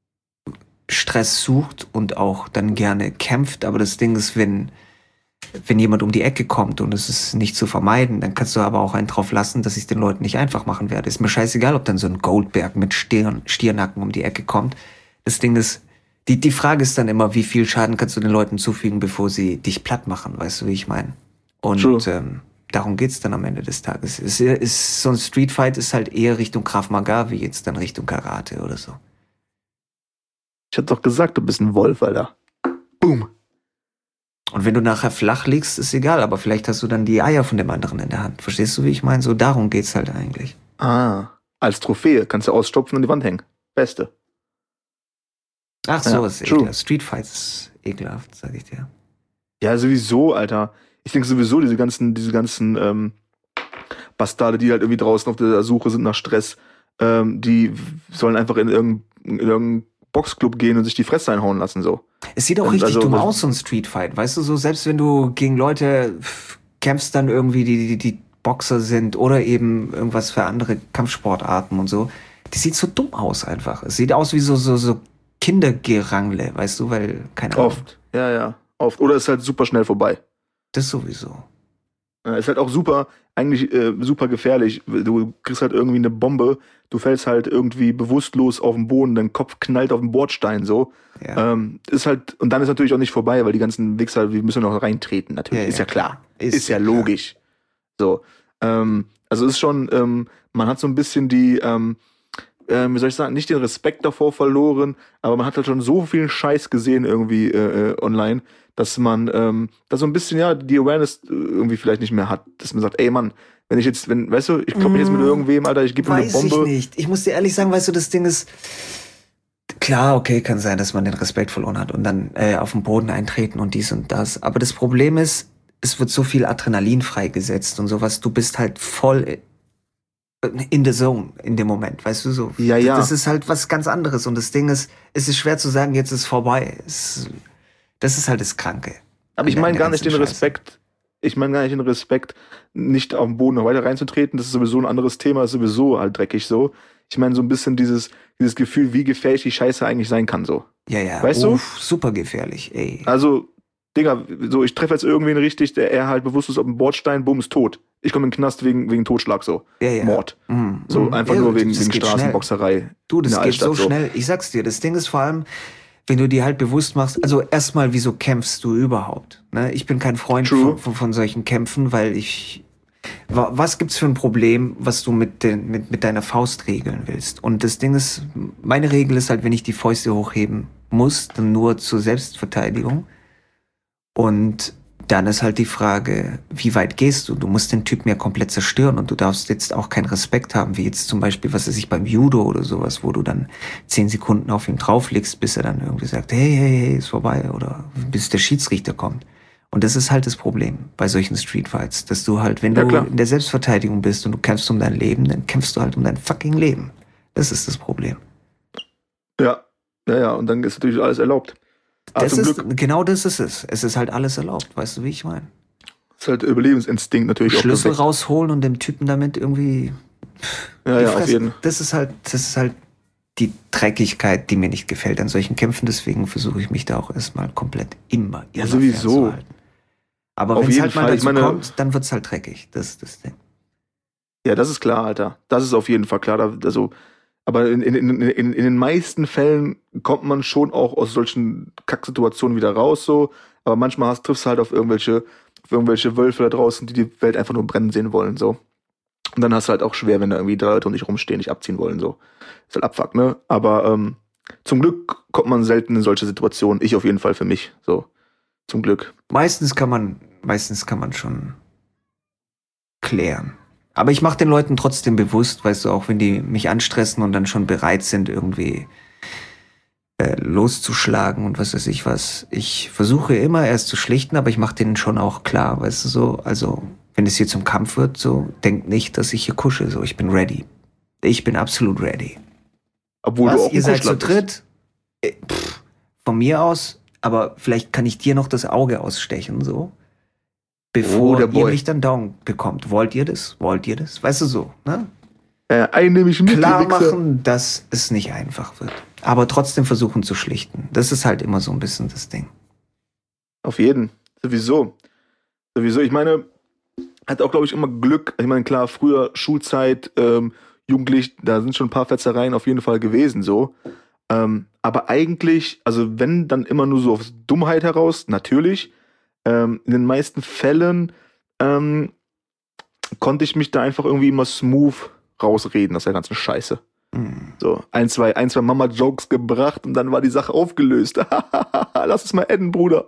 Stress sucht und auch dann gerne kämpft, aber das Ding ist, wenn jemand um die Ecke kommt und es ist nicht zu vermeiden, dann kannst du aber auch einen drauf lassen, dass ich es den Leuten nicht einfach machen werde. Ist mir scheißegal, ob dann so ein Goldberg mit Stiernacken um die Ecke kommt. Das Ding ist, die Frage ist dann immer, wie viel Schaden kannst du den Leuten zufügen, bevor sie dich platt machen, weißt du, wie ich meine? Und darum geht's dann am Ende des Tages. So ein Streetfight ist halt eher Richtung Krav Maga, wie jetzt dann Richtung Karate oder so. Ich hab doch gesagt, du bist ein Wolf, Alter. Boom. Und wenn du nachher flach liegst, ist egal, aber vielleicht hast du dann die Eier von dem anderen in der Hand. Verstehst du, wie ich meine? So darum geht's halt eigentlich. Als Trophäe kannst du ausstopfen und an die Wand hängen. Beste. Ach so, Ja, ist true. ekelhaft. Streetfight ist ekelhaft, sag ich dir. Ja, sowieso, Alter. Ich denke sowieso, diese ganzen Bastarde, die halt irgendwie draußen auf der Suche sind nach Stress, die sollen einfach in irgendeinen Boxclub gehen und sich die Fresse einhauen lassen, so. Es sieht auch Und richtig also, dumm aus, so ein Streetfight. Weißt du, so selbst wenn du gegen Leute kämpfst, dann irgendwie die Boxer sind oder eben irgendwas für andere Kampfsportarten und so. Das sieht so dumm aus einfach. Es sieht aus wie so Kindergerangle, weißt du, weil, keine Ahnung. Oft. Ja, oft. Oder ist halt super schnell vorbei. Das sowieso. Ist halt auch super gefährlich. Du kriegst halt irgendwie eine Bombe, du fällst halt irgendwie bewusstlos auf den Boden, dein Kopf knallt auf den Bordstein, so. Ja. Ist halt, und dann ist natürlich auch nicht vorbei, weil die ganzen Wichser, die müssen noch reintreten, natürlich. Ja, ist ja klar. Ist ja klar. logisch. So. Also ist schon, man hat so ein bisschen wie soll ich sagen, nicht den Respekt davor verloren, aber man hat halt schon so viel Scheiß gesehen irgendwie online, dass man da so ein bisschen, ja, die Awareness irgendwie vielleicht nicht mehr hat. Dass man sagt, ey Mann, weißt du, ich klopp mich jetzt mit irgendwem, Alter, ich gebe ihm eine Weiß Bombe. ich nicht. Ich muss dir ehrlich sagen, weißt du, das Ding ist, klar, okay, kann sein, dass man den Respekt verloren hat und dann auf den Boden eintreten und dies und das. Aber das Problem ist, es wird so viel Adrenalin freigesetzt und sowas. Du bist halt voll in the zone in dem Moment, weißt du so. Ja. Das ist halt was ganz anderes und das Ding ist, es ist schwer zu sagen, jetzt ist vorbei. Das ist halt das Kranke. Aber ich an meine der gar nicht den ganzen Scheiße. Respekt. Ich meine gar nicht den Respekt, nicht auf den Boden noch weiter reinzutreten. Das ist sowieso ein anderes Thema, ist sowieso halt dreckig so. Ich meine so ein bisschen dieses Gefühl, wie gefährlich die Scheiße eigentlich sein kann so. Ja. Weißt du? Super gefährlich, ey. Also, Digga, so, ich treffe jetzt irgendwen richtig, er halt bewusst ist auf dem Bordstein, bumm, ist tot. Ich komme in den Knast wegen Totschlag, so. Ja. Mord. Mhm. So, einfach Ja, nur wegen das geht Straßenboxerei. Du, das in der geht so Altstadt, schnell. Ich sag's dir, das Ding ist vor allem, wenn du dir halt bewusst machst, also erstmal, wieso kämpfst du überhaupt? Ne? Ich bin kein Freund True. von solchen Kämpfen, weil was gibt's für ein Problem, was du mit deiner Faust regeln willst? Und das Ding ist, meine Regel ist halt, wenn ich die Fäuste hochheben muss, dann nur zur Selbstverteidigung. Und dann ist halt die Frage, wie weit gehst du? Du musst den Typen ja komplett zerstören und du darfst jetzt auch keinen Respekt haben, wie jetzt zum Beispiel, was weiß ich, beim Judo oder sowas, wo du dann 10 Sekunden auf ihn drauflegst, bis er dann irgendwie sagt, hey, ist vorbei oder bis der Schiedsrichter kommt. Und das ist halt das Problem bei solchen Streetfights, dass du halt, wenn du in der Selbstverteidigung bist und du kämpfst um dein Leben, dann kämpfst du halt um dein fucking Leben. Das ist das Problem. Ja, und dann ist natürlich alles erlaubt. Genau das ist es. Es ist halt alles erlaubt, weißt du, wie ich meine? Das ist halt Überlebensinstinkt natürlich auch. Schlüssel rausholen und dem Typen damit irgendwie. Ja, auf jeden Fall. Das ist halt die Dreckigkeit, die mir nicht gefällt an solchen Kämpfen. Deswegen versuche ich mich da auch erstmal komplett immer sowieso. fernzuhalten. Aber wenn es halt mal dazu kommt, dann wird's halt dreckig. Das ist das Ding. Ja, das ist klar, Alter. Das ist auf jeden Fall klar. Aber in den meisten Fällen kommt man schon auch aus solchen Kacksituationen wieder raus, so. Aber manchmal triffst du halt auf irgendwelche Wölfe da draußen, die die Welt einfach nur brennen sehen wollen, so. Und dann hast du halt auch schwer, wenn da irgendwie 3 Leute um dich rumstehen, dich abziehen wollen, so. Ist halt Abfuck, ne? Aber zum Glück kommt man selten in solche Situationen. Ich auf jeden Fall für mich, so. Zum Glück. Meistens kann man schon klären. Aber ich mache den Leuten trotzdem bewusst, weißt du, auch wenn die mich anstressen und dann schon bereit sind, irgendwie loszuschlagen und was weiß ich was. Ich versuche immer erst zu schlichten, aber ich mache denen schon auch klar, weißt du so, also wenn es hier zum Kampf wird, so, denkt nicht, dass ich hier kusche, so, ich bin ready. Ich bin absolut ready. Obwohl du auch ihr seid zu Kuschler dritt? Von mir aus, aber vielleicht kann ich dir noch das Auge ausstechen, so. Bevor ihr mich dann down bekommt. Wollt ihr das? Wollt ihr das? Weißt du so, ne? Einnehmig mit. Klar machen, dass es nicht einfach wird. Aber trotzdem versuchen zu schlichten. Das ist halt immer so ein bisschen das Ding. Auf jeden. Sowieso. Ich meine, hat auch, glaube ich, immer Glück. Ich meine, klar, früher Schulzeit, jugendlich, da sind schon ein paar Fetzereien auf jeden Fall gewesen, so. Aber eigentlich, also wenn, dann immer nur so auf Dummheit heraus, natürlich. In den meisten Fällen konnte ich mich da einfach irgendwie immer smooth rausreden aus der ganzen Scheiße. So, ein, zwei Mama-Jokes gebracht und dann war die Sache aufgelöst. Lass es mal adden, Bruder.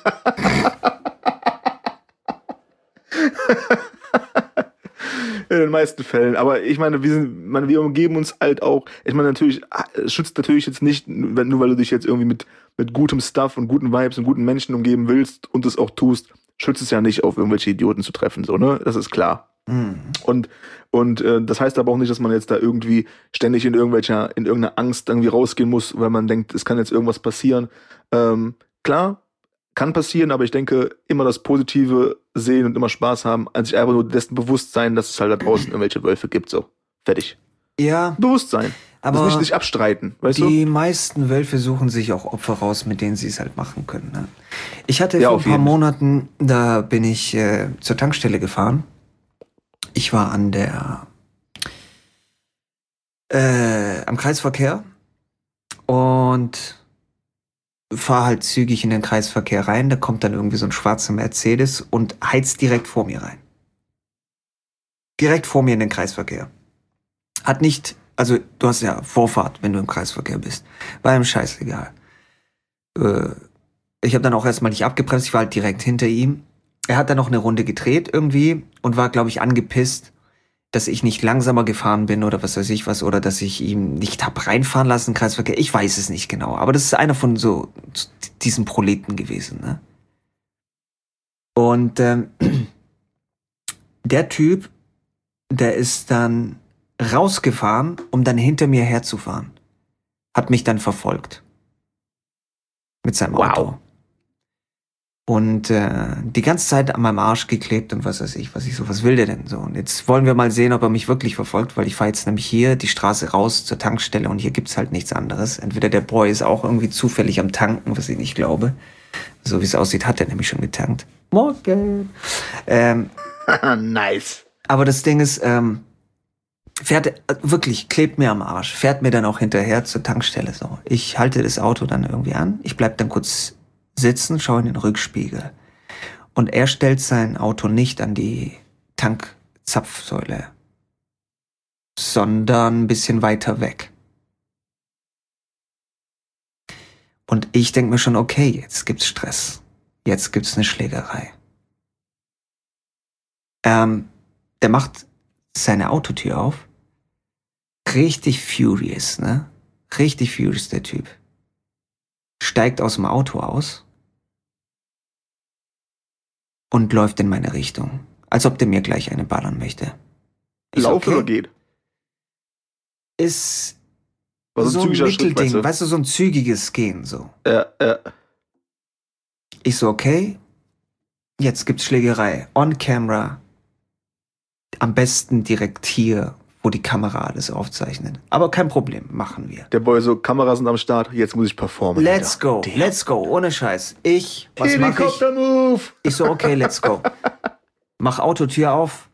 In den meisten Fällen. Aber ich meine, wir umgeben uns halt auch. Ich meine, natürlich, es schützt natürlich jetzt nicht, nur weil du dich jetzt irgendwie mit gutem Stuff und guten Vibes und guten Menschen umgeben willst und es auch tust, schützt es ja nicht, auf irgendwelche Idioten zu treffen, so, ne? Das ist klar. Und das heißt aber auch nicht, dass man jetzt da irgendwie ständig in irgendeiner Angst irgendwie rausgehen muss, weil man denkt, es kann jetzt irgendwas passieren. Klar, kann passieren, aber ich denke, immer das Positive sehen und immer Spaß haben, als sich einfach nur dessen bewusst sein, dass es halt da draußen irgendwelche Wölfe gibt, so. Fertig. Ja. Bewusstsein. Aber das nicht abstreiten, weißt du? Die meisten Wölfe suchen sich auch Opfer raus, mit denen sie es halt machen können. Ne? Ich hatte Ja, vor auf ein paar jeden. Monaten, da bin ich zur Tankstelle gefahren. Ich war am Kreisverkehr und fahre halt zügig in den Kreisverkehr rein. Da kommt dann irgendwie so ein schwarzer Mercedes und heizt direkt vor mir rein. Direkt vor mir in den Kreisverkehr. Hat nicht, also du hast ja Vorfahrt, wenn du im Kreisverkehr bist. War ihm scheißegal. Ich habe dann auch erstmal nicht abgebremst, ich war halt direkt hinter ihm. Er hat dann noch eine Runde gedreht irgendwie und war, glaube ich, angepisst, dass ich nicht langsamer gefahren bin oder was weiß ich was, oder dass ich ihm nicht hab reinfahren lassen, Kreisverkehr. Ich weiß es nicht genau, aber das ist einer von so diesen Proleten gewesen, ne? Und der Typ, der ist dann rausgefahren, um dann hinter mir herzufahren. Hat mich dann verfolgt. Mit seinem Auto. Und die ganze Zeit an meinem Arsch geklebt und was weiß ich, was will der denn so? Und jetzt wollen wir mal sehen, ob er mich wirklich verfolgt, weil ich fahre jetzt nämlich hier die Straße raus zur Tankstelle und hier gibt's halt nichts anderes. Entweder der Boy ist auch irgendwie zufällig am Tanken, was ich nicht glaube. So wie es aussieht, hat er nämlich schon getankt. Morgen. Nice. Aber das Ding ist, fährt wirklich, klebt mir am Arsch, fährt mir dann auch hinterher zur Tankstelle so. Ich halte das Auto dann irgendwie an, ich bleib dann kurz sitzen, schaue in den Rückspiegel. Und er stellt sein Auto nicht an die Tankzapfsäule, sondern ein bisschen weiter weg. Und ich denke mir schon, okay, jetzt gibt's Stress. Jetzt gibt's eine Schlägerei. Der macht seine Autotür auf. Richtig furious, ne? Richtig furious, der Typ. Steigt aus dem Auto aus und läuft in meine Richtung. Als ob der mir gleich eine ballern möchte. Laufen oder geht? Ist War so ein zügiger Mittelding, Schritt, weißt du, so ein zügiges Gehen, so. Ja. Ich so, okay, jetzt gibt's Schlägerei. On camera. Am besten direkt hier, wo die Kamera alles aufzeichnet. Aber kein Problem, machen wir. Der Boy so, Kameras sind am Start, jetzt muss ich performen. Let's go, ohne Scheiß. Was mach ich? Helikopter-Move! Ich so, okay, let's go. Mach Autotür auf.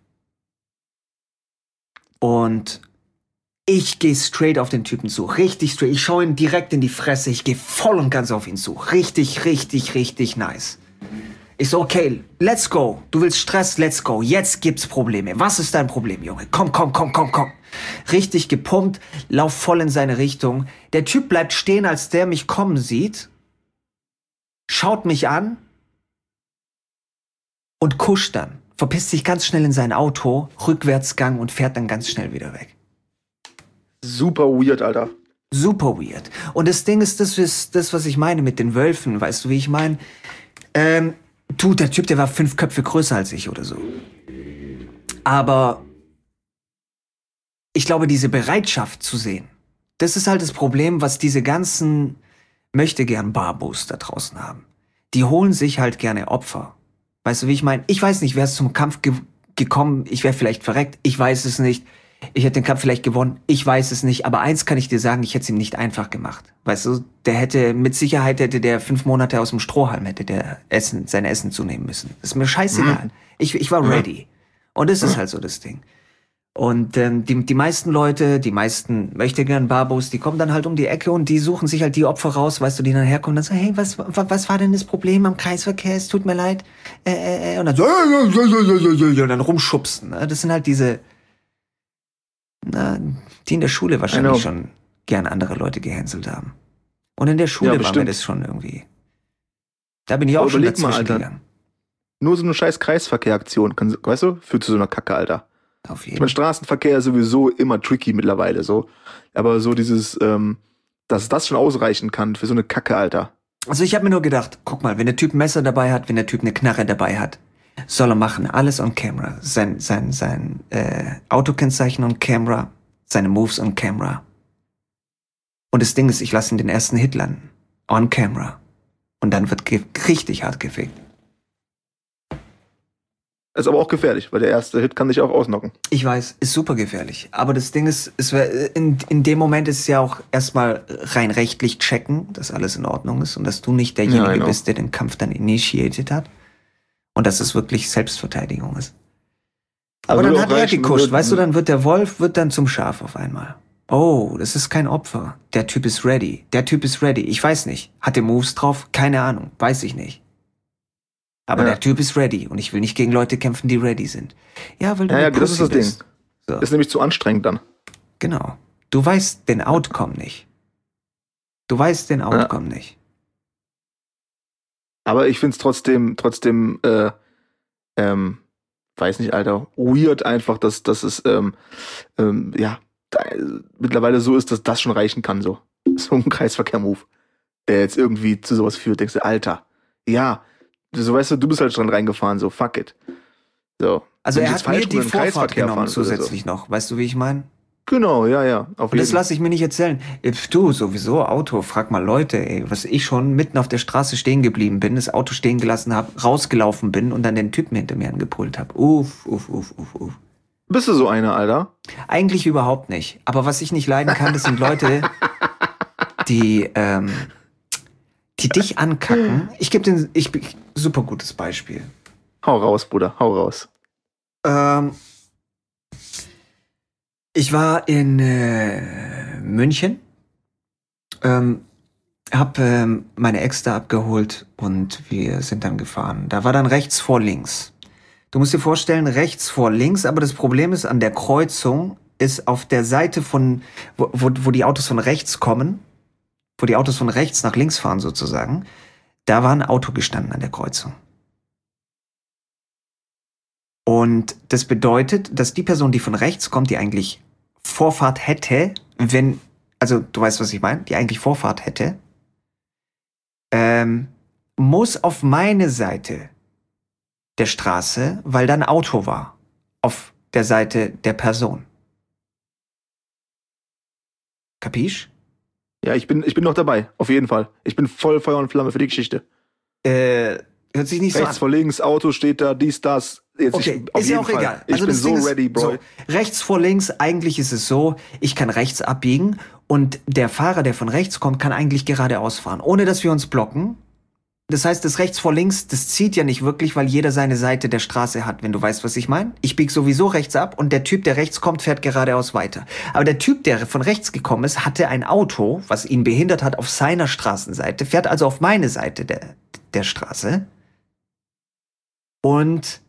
Und ich gehe straight auf den Typen zu. Richtig straight. Ich schaue ihn direkt in die Fresse. Ich gehe voll und ganz auf ihn zu. Richtig, richtig, richtig nice. Ich so, okay, let's go. Du willst Stress, let's go. Jetzt gibt's Probleme. Was ist dein Problem, Junge? Komm. Richtig gepumpt, lauf voll in seine Richtung. Der Typ bleibt stehen, als der mich kommen sieht, schaut mich an und kuscht dann. verpisst sich ganz schnell in sein Auto, Rückwärtsgang und fährt dann ganz schnell wieder weg. Super weird, Alter. Super weird. Und das Ding ist das, was ich meine mit den Wölfen. Weißt du, wie ich meine? Der Typ, der war 5 Köpfe größer als ich oder so. Aber ich glaube, diese Bereitschaft zu sehen, das ist halt das Problem, was diese ganzen Möchtegern-Barbos da draußen haben. Die holen sich halt gerne Opfer. Weißt du, wie ich meine? Ich weiß nicht, wäre es zum Kampf gekommen, ich wäre vielleicht verreckt, ich weiß es nicht. Ich hätte den Kampf vielleicht gewonnen, ich weiß es nicht. Aber eins kann ich dir sagen, ich hätte es ihm nicht einfach gemacht. Weißt du, mit Sicherheit hätte der 5 Monate aus dem Strohhalm, hätte der sein Essen zunehmen müssen. Das ist mir scheißegal. Ich war ready. Und das ist halt so das Ding. Und die meisten Leute, die meisten Möchtegern-Barbos, die kommen dann halt um die Ecke und die suchen sich halt die Opfer raus, weißt du, die dann herkommen und dann sagen, hey, was war denn das Problem am Kreisverkehr? Es tut mir leid. Und dann so, und dann rumschubsen. Ne? Das sind halt diese, die in der Schule wahrscheinlich schon gern andere Leute gehänselt haben. Und in der Schule war mir das schon irgendwie. Da bin ich auch schon dazwischen gegangen. Nur so eine scheiß Kreisverkehraktion, weißt du, führt zu so einer Kacke, Alter. Auf jeden Ich meine, Straßenverkehr ist sowieso immer tricky mittlerweile, so. Aber so dieses, dass das schon ausreichen kann für so eine Kacke, Alter. Also ich habe mir nur gedacht, guck mal, wenn der Typ ein Messer dabei hat, wenn der Typ eine Knarre dabei hat, soll er machen, alles on camera. Sein Autokennzeichen on camera, seine Moves on camera. Und das Ding ist, ich lasse ihn den ersten Hit landen. On camera. Und dann wird richtig hart gefickt. Ist aber auch gefährlich, weil der erste Hit kann dich auch ausnocken. Ich weiß, ist super gefährlich. Aber das Ding ist, in dem Moment ist es ja auch erstmal rein rechtlich checken, dass alles in Ordnung ist und dass du nicht derjenige bist, der den Kampf dann initiated hat. Und dass es wirklich Selbstverteidigung ist. Aber dann hat er gekuscht, weißt du, dann wird der Wolf dann zum Schaf auf einmal. Oh, das ist kein Opfer. Der Typ ist ready. Ich weiß nicht. Hat der Moves drauf? Keine Ahnung. Weiß ich nicht. Aber der Typ ist ready und ich will nicht gegen Leute kämpfen, die ready sind. Ja, weil du das ist das bist. Ding. So. Das ist nämlich zu anstrengend dann. Genau. Du weißt den Outcome nicht. Nicht. Aber ich find's trotzdem, weiß nicht, Alter, weird einfach, dass es, mittlerweile so ist, dass das schon reichen kann, so. So ein Kreisverkehr-Move, der jetzt irgendwie zu sowas führt. Denkst du, Alter, ja, so weißt du bist halt schon reingefahren, so, fuck it. So. Also er hat mir die Vorfahrt genommen zusätzlich noch, weißt du, wie ich meine? Genau, ja, auf jeden Fall. Und das lasse ich mir nicht erzählen. Du, sowieso Auto, frag mal Leute, ey, was ich schon mitten auf der Straße stehen geblieben bin, das Auto stehen gelassen habe, rausgelaufen bin und dann den Typen hinter mir angepult habe. Uff. Bist du so einer, Alter? Eigentlich überhaupt nicht. Aber was ich nicht leiden kann, das sind Leute, die dich ankacken. Super gutes Beispiel. Hau raus, Bruder, hau raus. Ich war in München, hab meine Ex da abgeholt und wir sind dann gefahren. Da war dann rechts vor links. Du musst dir vorstellen, rechts vor links, aber das Problem ist, an der Kreuzung ist auf der Seite von, wo die Autos von rechts kommen, wo die Autos von rechts nach links fahren sozusagen, da war ein Auto gestanden an der Kreuzung. Und das bedeutet, dass die Person, die von rechts kommt, die eigentlich Vorfahrt hätte, also du weißt, was ich meine, die eigentlich Vorfahrt hätte, muss auf meine Seite der Straße, weil da ein Auto war, auf der Seite der Person. Kapisch? Ja, ich bin noch dabei, auf jeden Fall. Ich bin voll Feuer und Flamme für die Geschichte. Hört sich nicht so an. Rechts vor links, Auto steht da, dies, das. Jetzt okay, ist ja auch egal. Ich bin so ready, Bro. So, rechts vor links, eigentlich ist es so, ich kann rechts abbiegen und der Fahrer, der von rechts kommt, kann eigentlich geradeaus fahren, ohne dass wir uns blocken. Das heißt, das rechts vor links, das zieht ja nicht wirklich, weil jeder seine Seite der Straße hat, wenn du weißt, was ich meine. Ich biege sowieso rechts ab und der Typ, der rechts kommt, fährt geradeaus weiter. Aber der Typ, der von rechts gekommen ist, hatte ein Auto, was ihn behindert hat auf seiner Straßenseite, fährt also auf meine Seite der Straße. Und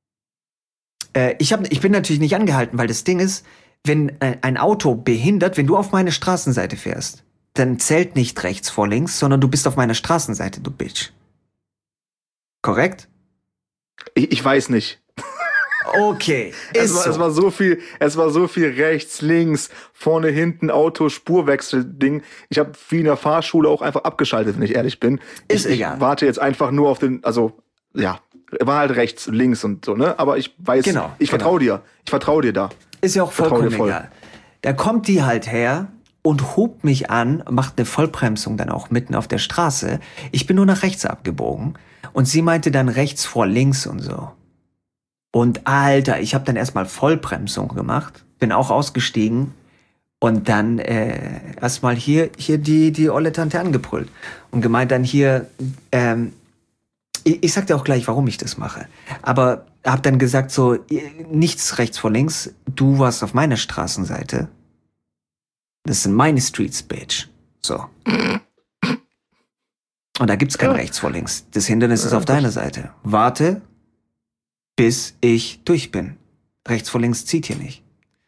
ich bin natürlich nicht angehalten, weil das Ding ist, wenn ein Auto behindert, wenn du auf meine Straßenseite fährst, dann zählt nicht rechts vor links, sondern du bist auf meiner Straßenseite, du Bitch. Korrekt? Ich weiß nicht. Okay, Es war so viel rechts, links, vorne, hinten, Auto, Spurwechsel-Ding. Ich habe wie in der Fahrschule auch einfach abgeschaltet, wenn ich ehrlich bin. Ich warte jetzt einfach nur auf den, also, ja, war halt rechts, links und so, ne? Aber ich weiß, ich vertraue dir. Ich vertraue dir da. Ist ja auch vollkommen egal. Da kommt die halt her und hupt mich an, macht eine Vollbremsung dann auch mitten auf der Straße. Ich bin nur nach rechts abgebogen und sie meinte dann rechts vor links und so. Und Alter, ich habe dann erstmal Vollbremsung gemacht, bin auch ausgestiegen und dann erstmal hier die olle Tante angebrüllt und gemeint dann hier, ich sag dir auch gleich, warum ich das mache, aber hab dann gesagt so, nichts rechts vor links, du warst auf meiner Straßenseite, das sind meine Streets, Bitch. So. Und da gibt's kein rechts vor links, das Hindernis ist auf deiner Seite. Warte, bis ich durch bin. Rechts vor links zieht hier nicht.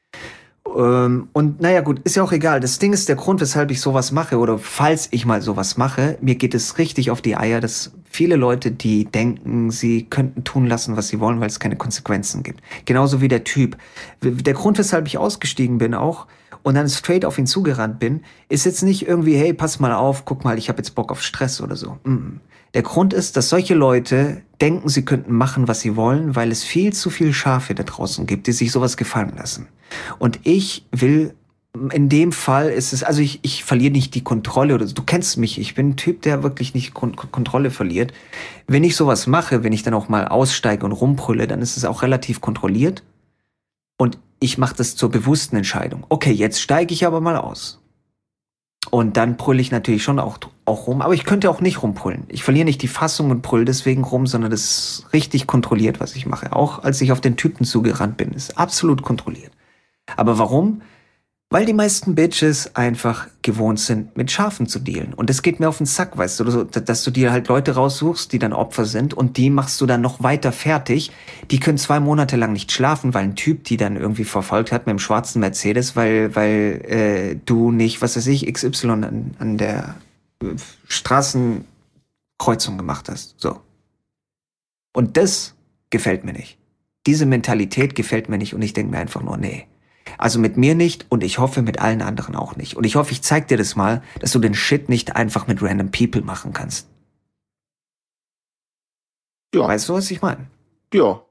Und naja gut, ist ja auch egal. Das Ding ist, der Grund, weshalb ich sowas mache, oder falls ich mal sowas mache, mir geht es richtig auf die Eier, dass viele Leute, die denken, sie könnten tun lassen, was sie wollen, weil es keine Konsequenzen gibt. Genauso wie der Typ. Der Grund, weshalb ich ausgestiegen bin auch und dann straight auf ihn zugerannt bin, ist jetzt nicht irgendwie, hey, pass mal auf, guck mal, ich habe jetzt Bock auf Stress oder so. Der Grund ist, dass solche Leute denken, sie könnten machen, was sie wollen, weil es viel zu viel Schafe da draußen gibt, die sich sowas gefallen lassen. Und ich will, in dem Fall ist es, also ich verliere nicht die Kontrolle oder so. Du kennst mich, ich bin ein Typ, der wirklich nicht Kontrolle verliert. Wenn ich sowas mache, wenn ich dann auch mal aussteige und rumbrülle, dann ist es auch relativ kontrolliert. Und ich mache das zur bewussten Entscheidung. Okay, jetzt steige ich aber mal aus. Und dann brülle ich natürlich schon auch rum, aber ich könnte auch nicht rumbrüllen. Ich verliere nicht die Fassung und brülle deswegen rum, sondern das ist richtig kontrolliert, was ich mache. Auch als ich auf den Typen zugerannt bin, ist absolut kontrolliert. Aber warum? Weil die meisten Bitches einfach gewohnt sind, mit Schafen zu dealen. Und das geht mir auf den Sack, weißt du, dass du dir halt Leute raussuchst, die dann Opfer sind und die machst du dann noch weiter fertig. Die können 2 Monate lang nicht schlafen, weil ein Typ die dann irgendwie verfolgt hat mit dem schwarzen Mercedes, weil du nicht, was weiß ich, XY an der Straßenkreuzung gemacht hast. So. Und das gefällt mir nicht. Diese Mentalität gefällt mir nicht und ich denke mir einfach nur, nee. Also mit mir nicht und ich hoffe mit allen anderen auch nicht. Und ich hoffe, ich zeig dir das mal, dass du den Shit nicht einfach mit random people machen kannst. Ja. Weißt du, was ich meine? Ja.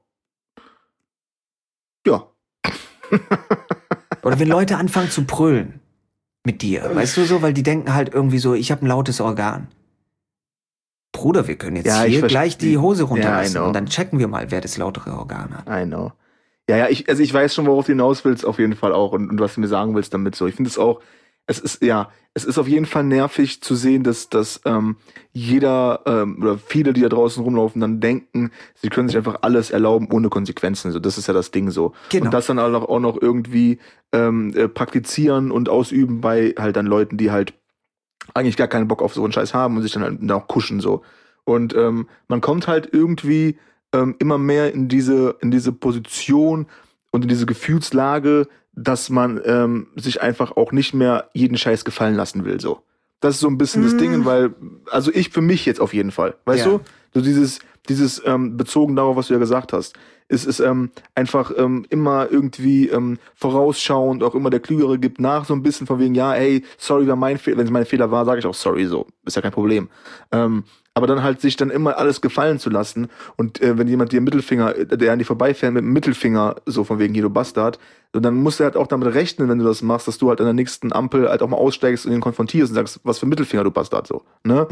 Ja. Oder wenn Leute anfangen zu brüllen mit dir, weißt du so, weil die denken halt irgendwie so, ich habe ein lautes Organ. Bruder, wir können jetzt hier gleich die Hose runterlassen und dann checken wir mal, wer das lautere Organ hat. I know. Ja, ich weiß schon, worauf du hinaus willst, auf jeden Fall auch und was du mir sagen willst damit so. Ich finde es auch, es ist auf jeden Fall nervig zu sehen, dass jeder oder viele, die da draußen rumlaufen, dann denken, sie können sich einfach alles erlauben ohne Konsequenzen. So, das ist ja das Ding so. Genau. Und das dann auch noch irgendwie praktizieren und ausüben bei halt dann Leuten, die halt eigentlich gar keinen Bock auf so einen Scheiß haben und sich dann halt auch kuschen so. Und man kommt halt irgendwie immer mehr in diese Position und in diese Gefühlslage, dass man sich einfach auch nicht mehr jeden Scheiß gefallen lassen will, so. Das ist so ein bisschen das Ding, weil, also ich für mich jetzt auf jeden Fall, weißt du? So dieses bezogen darauf, was du ja gesagt hast, ist einfach immer irgendwie vorausschauend, auch immer der Klügere gibt nach, so ein bisschen von wegen, ja, ey, sorry, war mein Fehler, wenn es mein Fehler war, sage ich auch sorry, so, ist ja kein Problem. Aber dann halt sich dann immer alles gefallen zu lassen und wenn jemand dir Mittelfinger, der an dir vorbeifährt mit dem Mittelfinger, so von wegen, hier, du Bastard, so, dann musst du halt auch damit rechnen, wenn du das machst, dass du halt an der nächsten Ampel halt auch mal aussteigst und ihn konfrontierst und sagst, was für Mittelfinger, du Bastard, so, ne?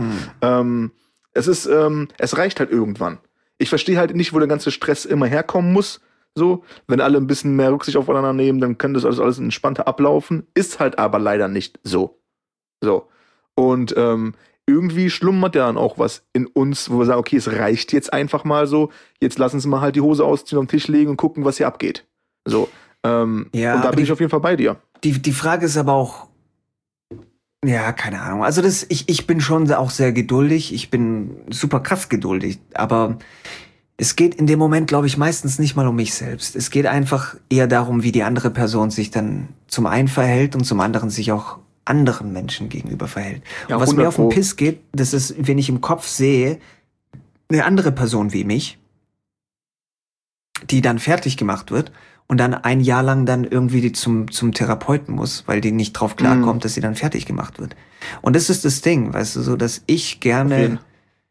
Es reicht halt irgendwann. Ich verstehe halt nicht, wo der ganze Stress immer herkommen muss, so. Wenn alle ein bisschen mehr Rücksicht aufeinander nehmen, dann kann das alles entspannter ablaufen. Ist halt aber leider nicht so. So. Und irgendwie schlummert ja dann auch was in uns, wo wir sagen, okay, es reicht jetzt einfach mal so, jetzt lassen Sie mal halt die Hose ausziehen, auf den Tisch legen und gucken, was hier abgeht. So. Und da bin ich auf jeden Fall bei dir. Die Frage ist aber auch, ja, keine Ahnung. Also ich bin schon auch sehr geduldig, ich bin super krass geduldig, aber es geht in dem Moment, glaube ich, meistens nicht mal um mich selbst. Es geht einfach eher darum, wie die andere Person sich dann zum einen verhält und zum anderen sich auch anderen Menschen gegenüber verhält. Ja, und was mir auf den Piss geht, das ist, wenn ich im Kopf sehe, eine andere Person wie mich, die dann fertig gemacht wird und dann ein Jahr lang dann irgendwie zum Therapeuten muss, weil die nicht drauf klarkommt, dass sie dann fertig gemacht wird. Und das ist das Ding, weißt du, so, dass ich gerne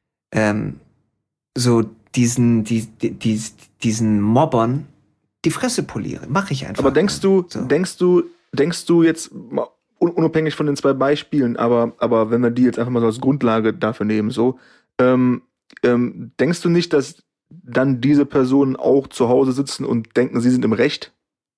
so diesen Mobbern die Fresse poliere. Mache ich einfach. Aber denkst du jetzt, mal unabhängig von den 2 Beispielen, aber wenn wir die jetzt einfach mal so als Grundlage dafür nehmen, so, denkst du nicht, dass dann diese Personen auch zu Hause sitzen und denken, sie sind im Recht?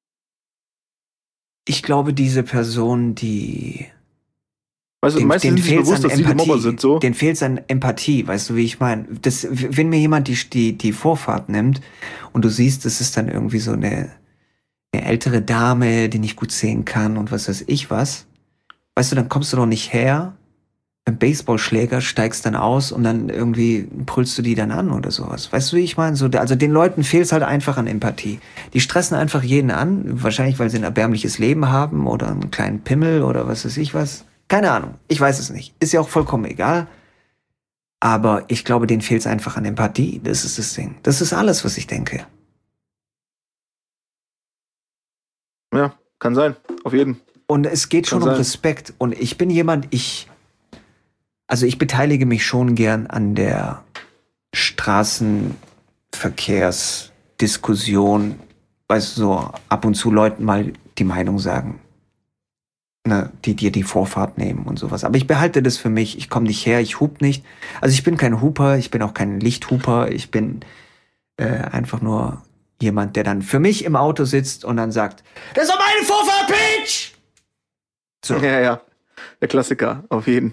Ich glaube, diese Personen, die Weißt du, meistens sind sie sich bewusst, dass sie die Mobber sind, so. Denen fehlt es an Empathie, weißt du, wie ich meine? Wenn mir jemand die Vorfahrt nimmt und du siehst, das ist dann irgendwie so eine ältere Dame, die nicht gut sehen kann und was weiß ich was, weißt du, dann kommst du doch nicht her, mit dem Baseballschläger, steigst dann aus und dann irgendwie brüllst du die dann an oder sowas. Weißt du, wie ich meine? So, also den Leuten fehlt es halt einfach an Empathie. Die stressen einfach jeden an, wahrscheinlich, weil sie ein erbärmliches Leben haben oder einen kleinen Pimmel oder was weiß ich was. Keine Ahnung, ich weiß es nicht. Ist ja auch vollkommen egal. Aber ich glaube, denen fehlt es einfach an Empathie. Das ist das Ding. Das ist alles, was ich denke. Ja, kann sein. Auf jeden. Und es geht schon um Respekt. Und ich bin jemand, ich beteilige mich schon gern an der Straßenverkehrsdiskussion. Weißt du, so ab und zu Leuten mal die Meinung sagen. Ne, die dir die Vorfahrt nehmen und sowas. Aber ich behalte das für mich. Ich komme nicht her, ich hup nicht. Also ich bin kein Huper, ich bin auch kein Lichthuper. Ich bin einfach nur jemand, der dann für mich im Auto sitzt und dann sagt, das ist doch meine Vorfahrt, Bitch! So. Ja. Der Klassiker, auf jeden.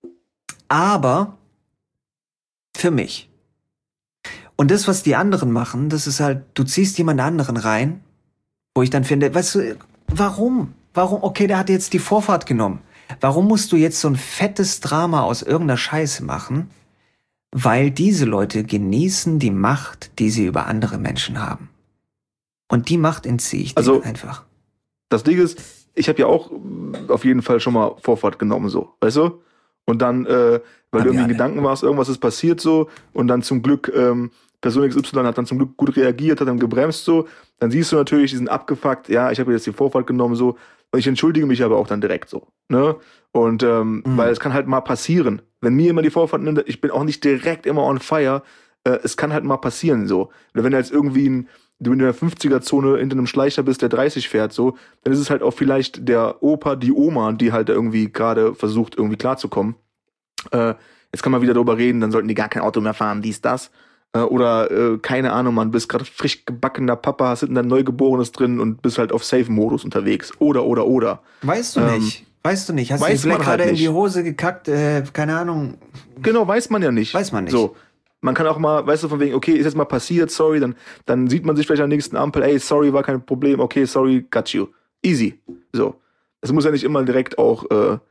Aber für mich. Und das, was die anderen machen, das ist halt, du ziehst jemand anderen rein, wo ich dann finde, weißt du, warum? Okay, der hat jetzt die Vorfahrt genommen. Warum musst du jetzt so ein fettes Drama aus irgendeiner Scheiße machen? Weil diese Leute genießen die Macht, die sie über andere Menschen haben. Und die Macht entziehe ich denen einfach. Das Ding ist, ich habe ja auch auf jeden Fall schon mal Vorfahrt genommen, so, weißt du? Und dann, weil du irgendwie in Gedanken warst, irgendwas ist passiert so und dann zum Glück Person XY hat dann zum Glück gut reagiert, hat dann gebremst so, dann siehst du natürlich, die sind abgefuckt, ja, ich habe jetzt die Vorfahrt genommen so und ich entschuldige mich aber auch dann direkt so, ne? Und weil es kann halt mal passieren, wenn mir jemand die Vorfahrt nimmt, ich bin auch nicht direkt immer on fire, es kann halt mal passieren so. Oder wenn du jetzt irgendwie du in der 50er-Zone hinter einem Schleicher bist, der 30 fährt, so, dann ist es halt auch vielleicht der Opa, die Oma, die halt irgendwie gerade versucht, irgendwie klarzukommen. Jetzt kann man wieder darüber reden, dann sollten die gar kein Auto mehr fahren, dies, das. Oder, keine Ahnung, man, bist gerade frisch gebackener Papa, hast hinten dein Neugeborenes drin und bist halt auf Safe-Modus unterwegs. Oder. Weißt du nicht. Weißt du nicht. Hast du vielleicht gerade in die Hose gekackt? Keine Ahnung. Genau, weiß man ja nicht. Weiß man nicht. So. Man kann auch mal, weißt du, von wegen, okay, ist jetzt mal passiert, sorry, dann sieht man sich vielleicht an der nächsten Ampel, ey, sorry, war kein Problem, okay, sorry, got you. Easy. So. Es muss ja nicht immer direkt auch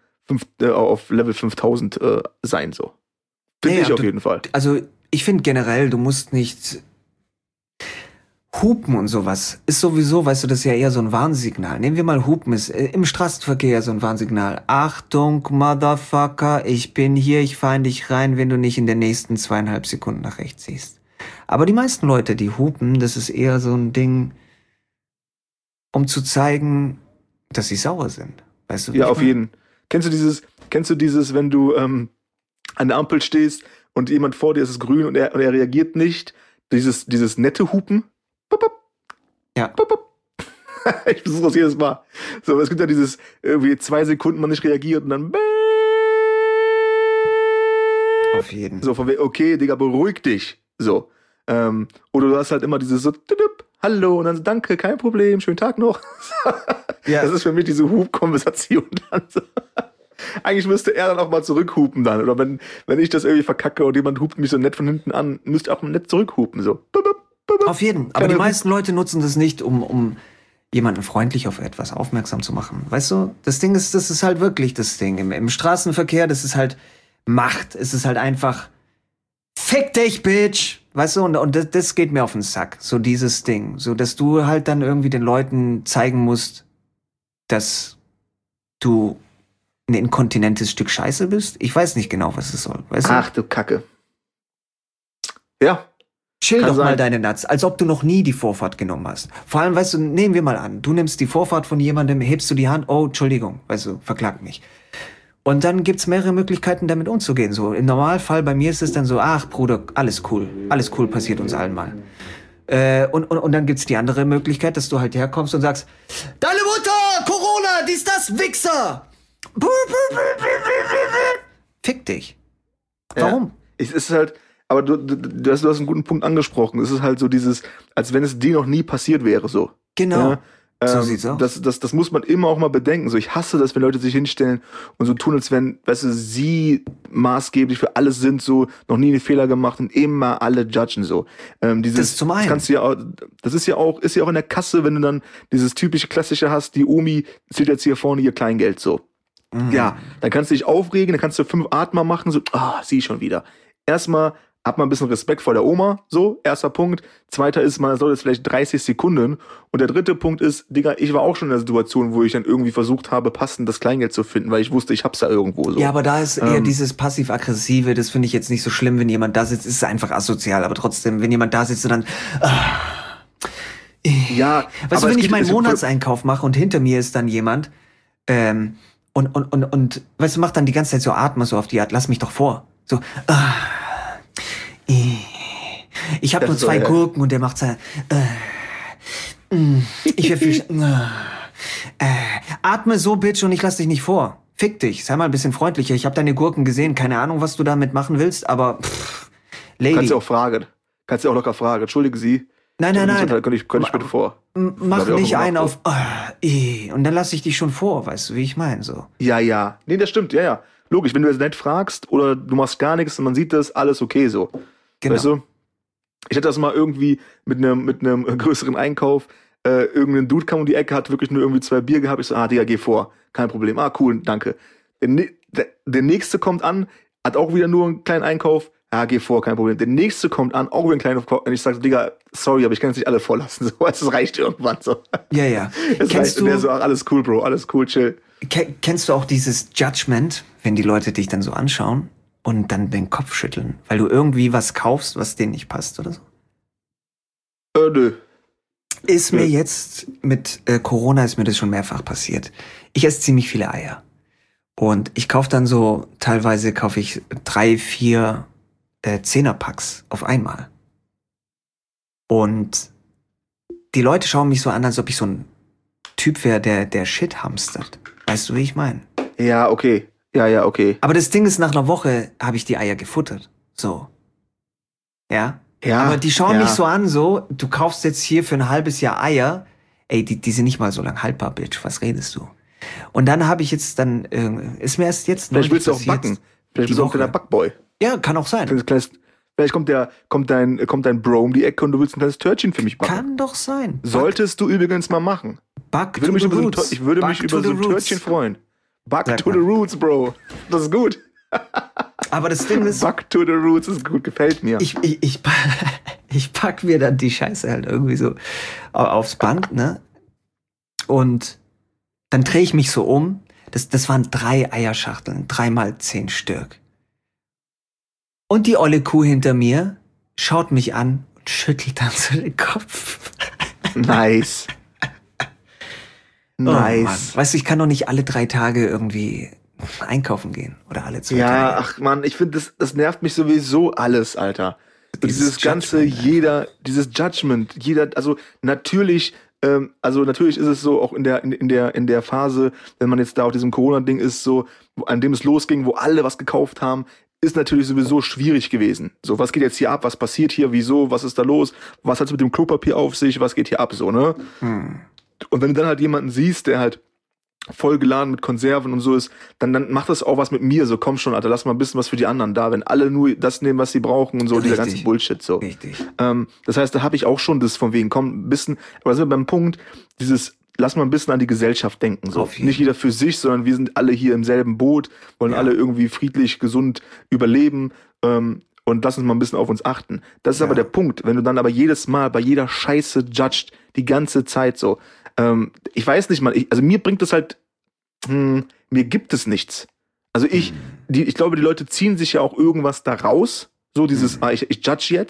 auf Level 5000 sein, so. Finde ich auf jeden Fall. Also, ich finde generell, du musst nicht Hupen und sowas. Ist sowieso, weißt du, das ist ja eher so ein Warnsignal. Nehmen wir mal Hupen, ist im Straßenverkehr so ein Warnsignal. Achtung, Motherfucker, ich bin hier, ich fahr in dich rein, wenn du nicht in den nächsten 2,5 Sekunden nach rechts ziehst. Aber die meisten Leute, die hupen, das ist eher so ein Ding, um zu zeigen, dass sie sauer sind. Weißt du, wie ja, auf jeden. Kennst du dieses, wenn du an der Ampel stehst und jemand vor dir ist grün und er reagiert nicht? Dieses nette Hupen? Ja. Ich versuche das jedes Mal. So, es gibt ja dieses, irgendwie 2 Sekunden man nicht reagiert und dann auf jeden. so, von wegen, okay, Digga, beruhig dich. So. Oder du hast halt immer dieses so, hallo, und dann so, danke, kein Problem, schönen Tag noch. Ja. Das ist für mich diese Hub-Konversation dann so. Eigentlich müsste er dann auch mal zurückhupen dann. Oder wenn ich das irgendwie verkacke und jemand hupt mich so nett von hinten an, müsste auch nett zurückhupen. So. Auf jeden. Aber die meisten Leute nutzen das nicht, um jemanden freundlich auf etwas aufmerksam zu machen. Weißt du, das ist halt wirklich das Ding. Im Straßenverkehr, das ist halt Macht. Es ist halt einfach fick dich, Bitch! Weißt du, und das geht mir auf den Sack. So dieses Ding. So, dass du halt dann irgendwie den Leuten zeigen musst, dass du ein inkontinentes Stück Scheiße bist. Ich weiß nicht genau, was es soll. Weißt du? Ach du Kacke. Ja. Chill Kann doch mal sein. deine Nuts, als ob du noch nie die Vorfahrt genommen hast. Vor allem, weißt du, nehmen wir mal an, du nimmst die Vorfahrt von jemandem, hebst du die Hand, oh, Entschuldigung, weißt du, verklag mich. Und dann gibt's mehrere Möglichkeiten, damit umzugehen. So, im Normalfall bei mir ist es dann so, ach Bruder, alles cool, passiert uns allen mal. Und dann gibt's die andere Möglichkeit, dass du halt herkommst und sagst, deine Mutter, Corona, dies, das, Wichser. Fick dich. Warum? Ja. Es ist halt, aber du hast einen guten Punkt angesprochen. Es ist halt so dieses, als wenn es dir noch nie passiert wäre, so. Genau. Ja? So sieht's aus. Das muss man immer auch mal bedenken. So, ich hasse das, wenn Leute sich hinstellen und so tun, als wenn, weißt du, sie maßgeblich für alles sind, so, noch nie einen Fehler gemacht und immer alle judgen, so. Das zum einen. kannst du ja auch, das ist ja auch in der Kasse, wenn du dann dieses typische Klassische hast, die Omi zählt jetzt hier vorne ihr Kleingeld, so. Ja, dann kannst du dich aufregen, dann kannst du 5 Atmer machen, so, sie schon wieder. Erstmal hat man ein bisschen Respekt vor der Oma, so, erster Punkt. Zweiter ist, man soll jetzt vielleicht 30 Sekunden. Und der dritte Punkt ist, Digga, ich war auch schon in der Situation, wo ich dann irgendwie versucht habe, passend das Kleingeld zu finden, weil ich wusste, ich hab's da irgendwo, so. Ja, aber da ist eher dieses passiv-aggressive, das finde ich jetzt nicht so schlimm, wenn jemand da sitzt, ist einfach asozial, aber trotzdem, wenn jemand da sitzt und dann, Ja, weißt du, wenn ich meinen Monatseinkauf mache und hinter mir ist dann jemand, und weißt du, macht dann die ganze Zeit so Atmen so auf die Art, lass mich doch vor. So, ich habe nur 2 Gurken und der macht sein, ich werde viel, atme so, Bitch, und ich lass dich nicht vor. Fick dich, sei mal ein bisschen freundlicher. Ich habe deine Gurken gesehen, keine Ahnung, was du damit machen willst, aber Lady. Kannst du auch locker fragen. Entschuldigen Sie. Nein. Könnte ich bitte vor. Mach nicht einen auf, und dann lass ich dich schon vor, weißt du, wie ich meine, so. Ja. Nee, das stimmt, ja. Logisch, wenn du jetzt nett fragst oder du machst gar nichts und man sieht das, alles okay so. Genau. Weißt du? Ich hatte das mal irgendwie mit einem größeren Einkauf, irgendein Dude kam um die Ecke, hat wirklich nur irgendwie 2 Bier gehabt. Ich so, Digga, geh vor. Kein Problem. Cool, danke. Der nächste kommt an, hat auch wieder nur einen kleinen Einkauf. Geh vor, kein Problem. Der nächste kommt an, auch wieder einen kleinen Einkauf. Und ich sag, Digga, sorry, aber ich kann jetzt nicht alle vorlassen. So, es reicht irgendwann so. Ja. Kennst du? Der so, alles cool, Bro, alles cool, chill. Kennst du auch dieses Judgment, wenn die Leute dich dann so anschauen und dann den Kopf schütteln, weil du irgendwie was kaufst, was denen nicht passt oder so? Nö. Ist mir jetzt mit Corona ist mir das schon mehrfach passiert. Ich esse ziemlich viele Eier. Und ich kaufe dann so, teilweise kaufe ich 3, 4 10er-Packs auf einmal. Und die Leute schauen mich so an, als ob ich so ein Typ wäre, der Shit hamstert. Weißt du, wie ich meine? Ja, okay. Ja, okay. Aber das Ding ist, nach einer Woche habe ich die Eier gefuttert. So. Ja? Ja. Aber die schauen mich so an, so, du kaufst jetzt hier für ein halbes Jahr Eier. Ey, die sind nicht mal so lang haltbar, Bitch. Was redest du? Und dann habe ich jetzt dann, ist mir erst jetzt Vielleicht willst du auch backen. Vielleicht bist du auch der Backboy. Ja, kann auch sein. Vielleicht kommt dein Bro um die Ecke und du willst ein kleines Törtchen für mich backen. Kann doch sein. Solltest du übrigens mal machen. Ich würde mich über so ein Törtchen freuen. Back to the roots, Bro. Das ist gut. Aber das Ding ist, Back to the roots ist gut, gefällt mir. Ich pack mir dann die Scheiße halt irgendwie so aufs Band, ne? Und dann drehe ich mich so um. Das waren 3 Eierschachteln, 3 mal 10 Stück. Und die olle Kuh hinter mir schaut mich an und schüttelt dann so den Kopf. Nice. Oh Mann. Weißt du, ich kann doch nicht alle 3 Tage irgendwie einkaufen gehen. Oder alle 2 Tage. Ja, ach man, ich finde, das nervt mich sowieso alles, Alter. Dieses ganze, dieses Judgment, also natürlich ist es so, auch in der Phase, wenn man jetzt da auf diesem Corona-Ding ist, so, an dem es losging, wo alle was gekauft haben, ist natürlich sowieso schwierig gewesen. So, was geht jetzt hier ab? Was passiert hier? Wieso? Was ist da los? Was hat's mit dem Klopapier auf sich? Was geht hier ab? So, ne? Und wenn du dann halt jemanden siehst, der halt voll geladen mit Konserven und so ist, dann macht das auch was mit mir. So, komm schon, Alter, lass mal ein bisschen was für die anderen da. Wenn alle nur das nehmen, was sie brauchen und so, dieser ganze Bullshit, so. Richtig. Das heißt, da habe ich auch schon das von wegen, komm, ein bisschen, aber sind wir beim Punkt, lass mal ein bisschen an die Gesellschaft denken, so. Nicht jeder für sich, sondern wir sind alle hier im selben Boot, wollen alle irgendwie friedlich, gesund überleben, und lass uns mal ein bisschen auf uns achten. Das ist aber der Punkt, wenn du dann aber jedes Mal bei jeder Scheiße judged, die ganze Zeit so, ich weiß nicht mal, also mir bringt das halt, mir gibt es nichts. Also ich glaube, die Leute ziehen sich ja auch irgendwas da raus, so dieses, ich judge jetzt,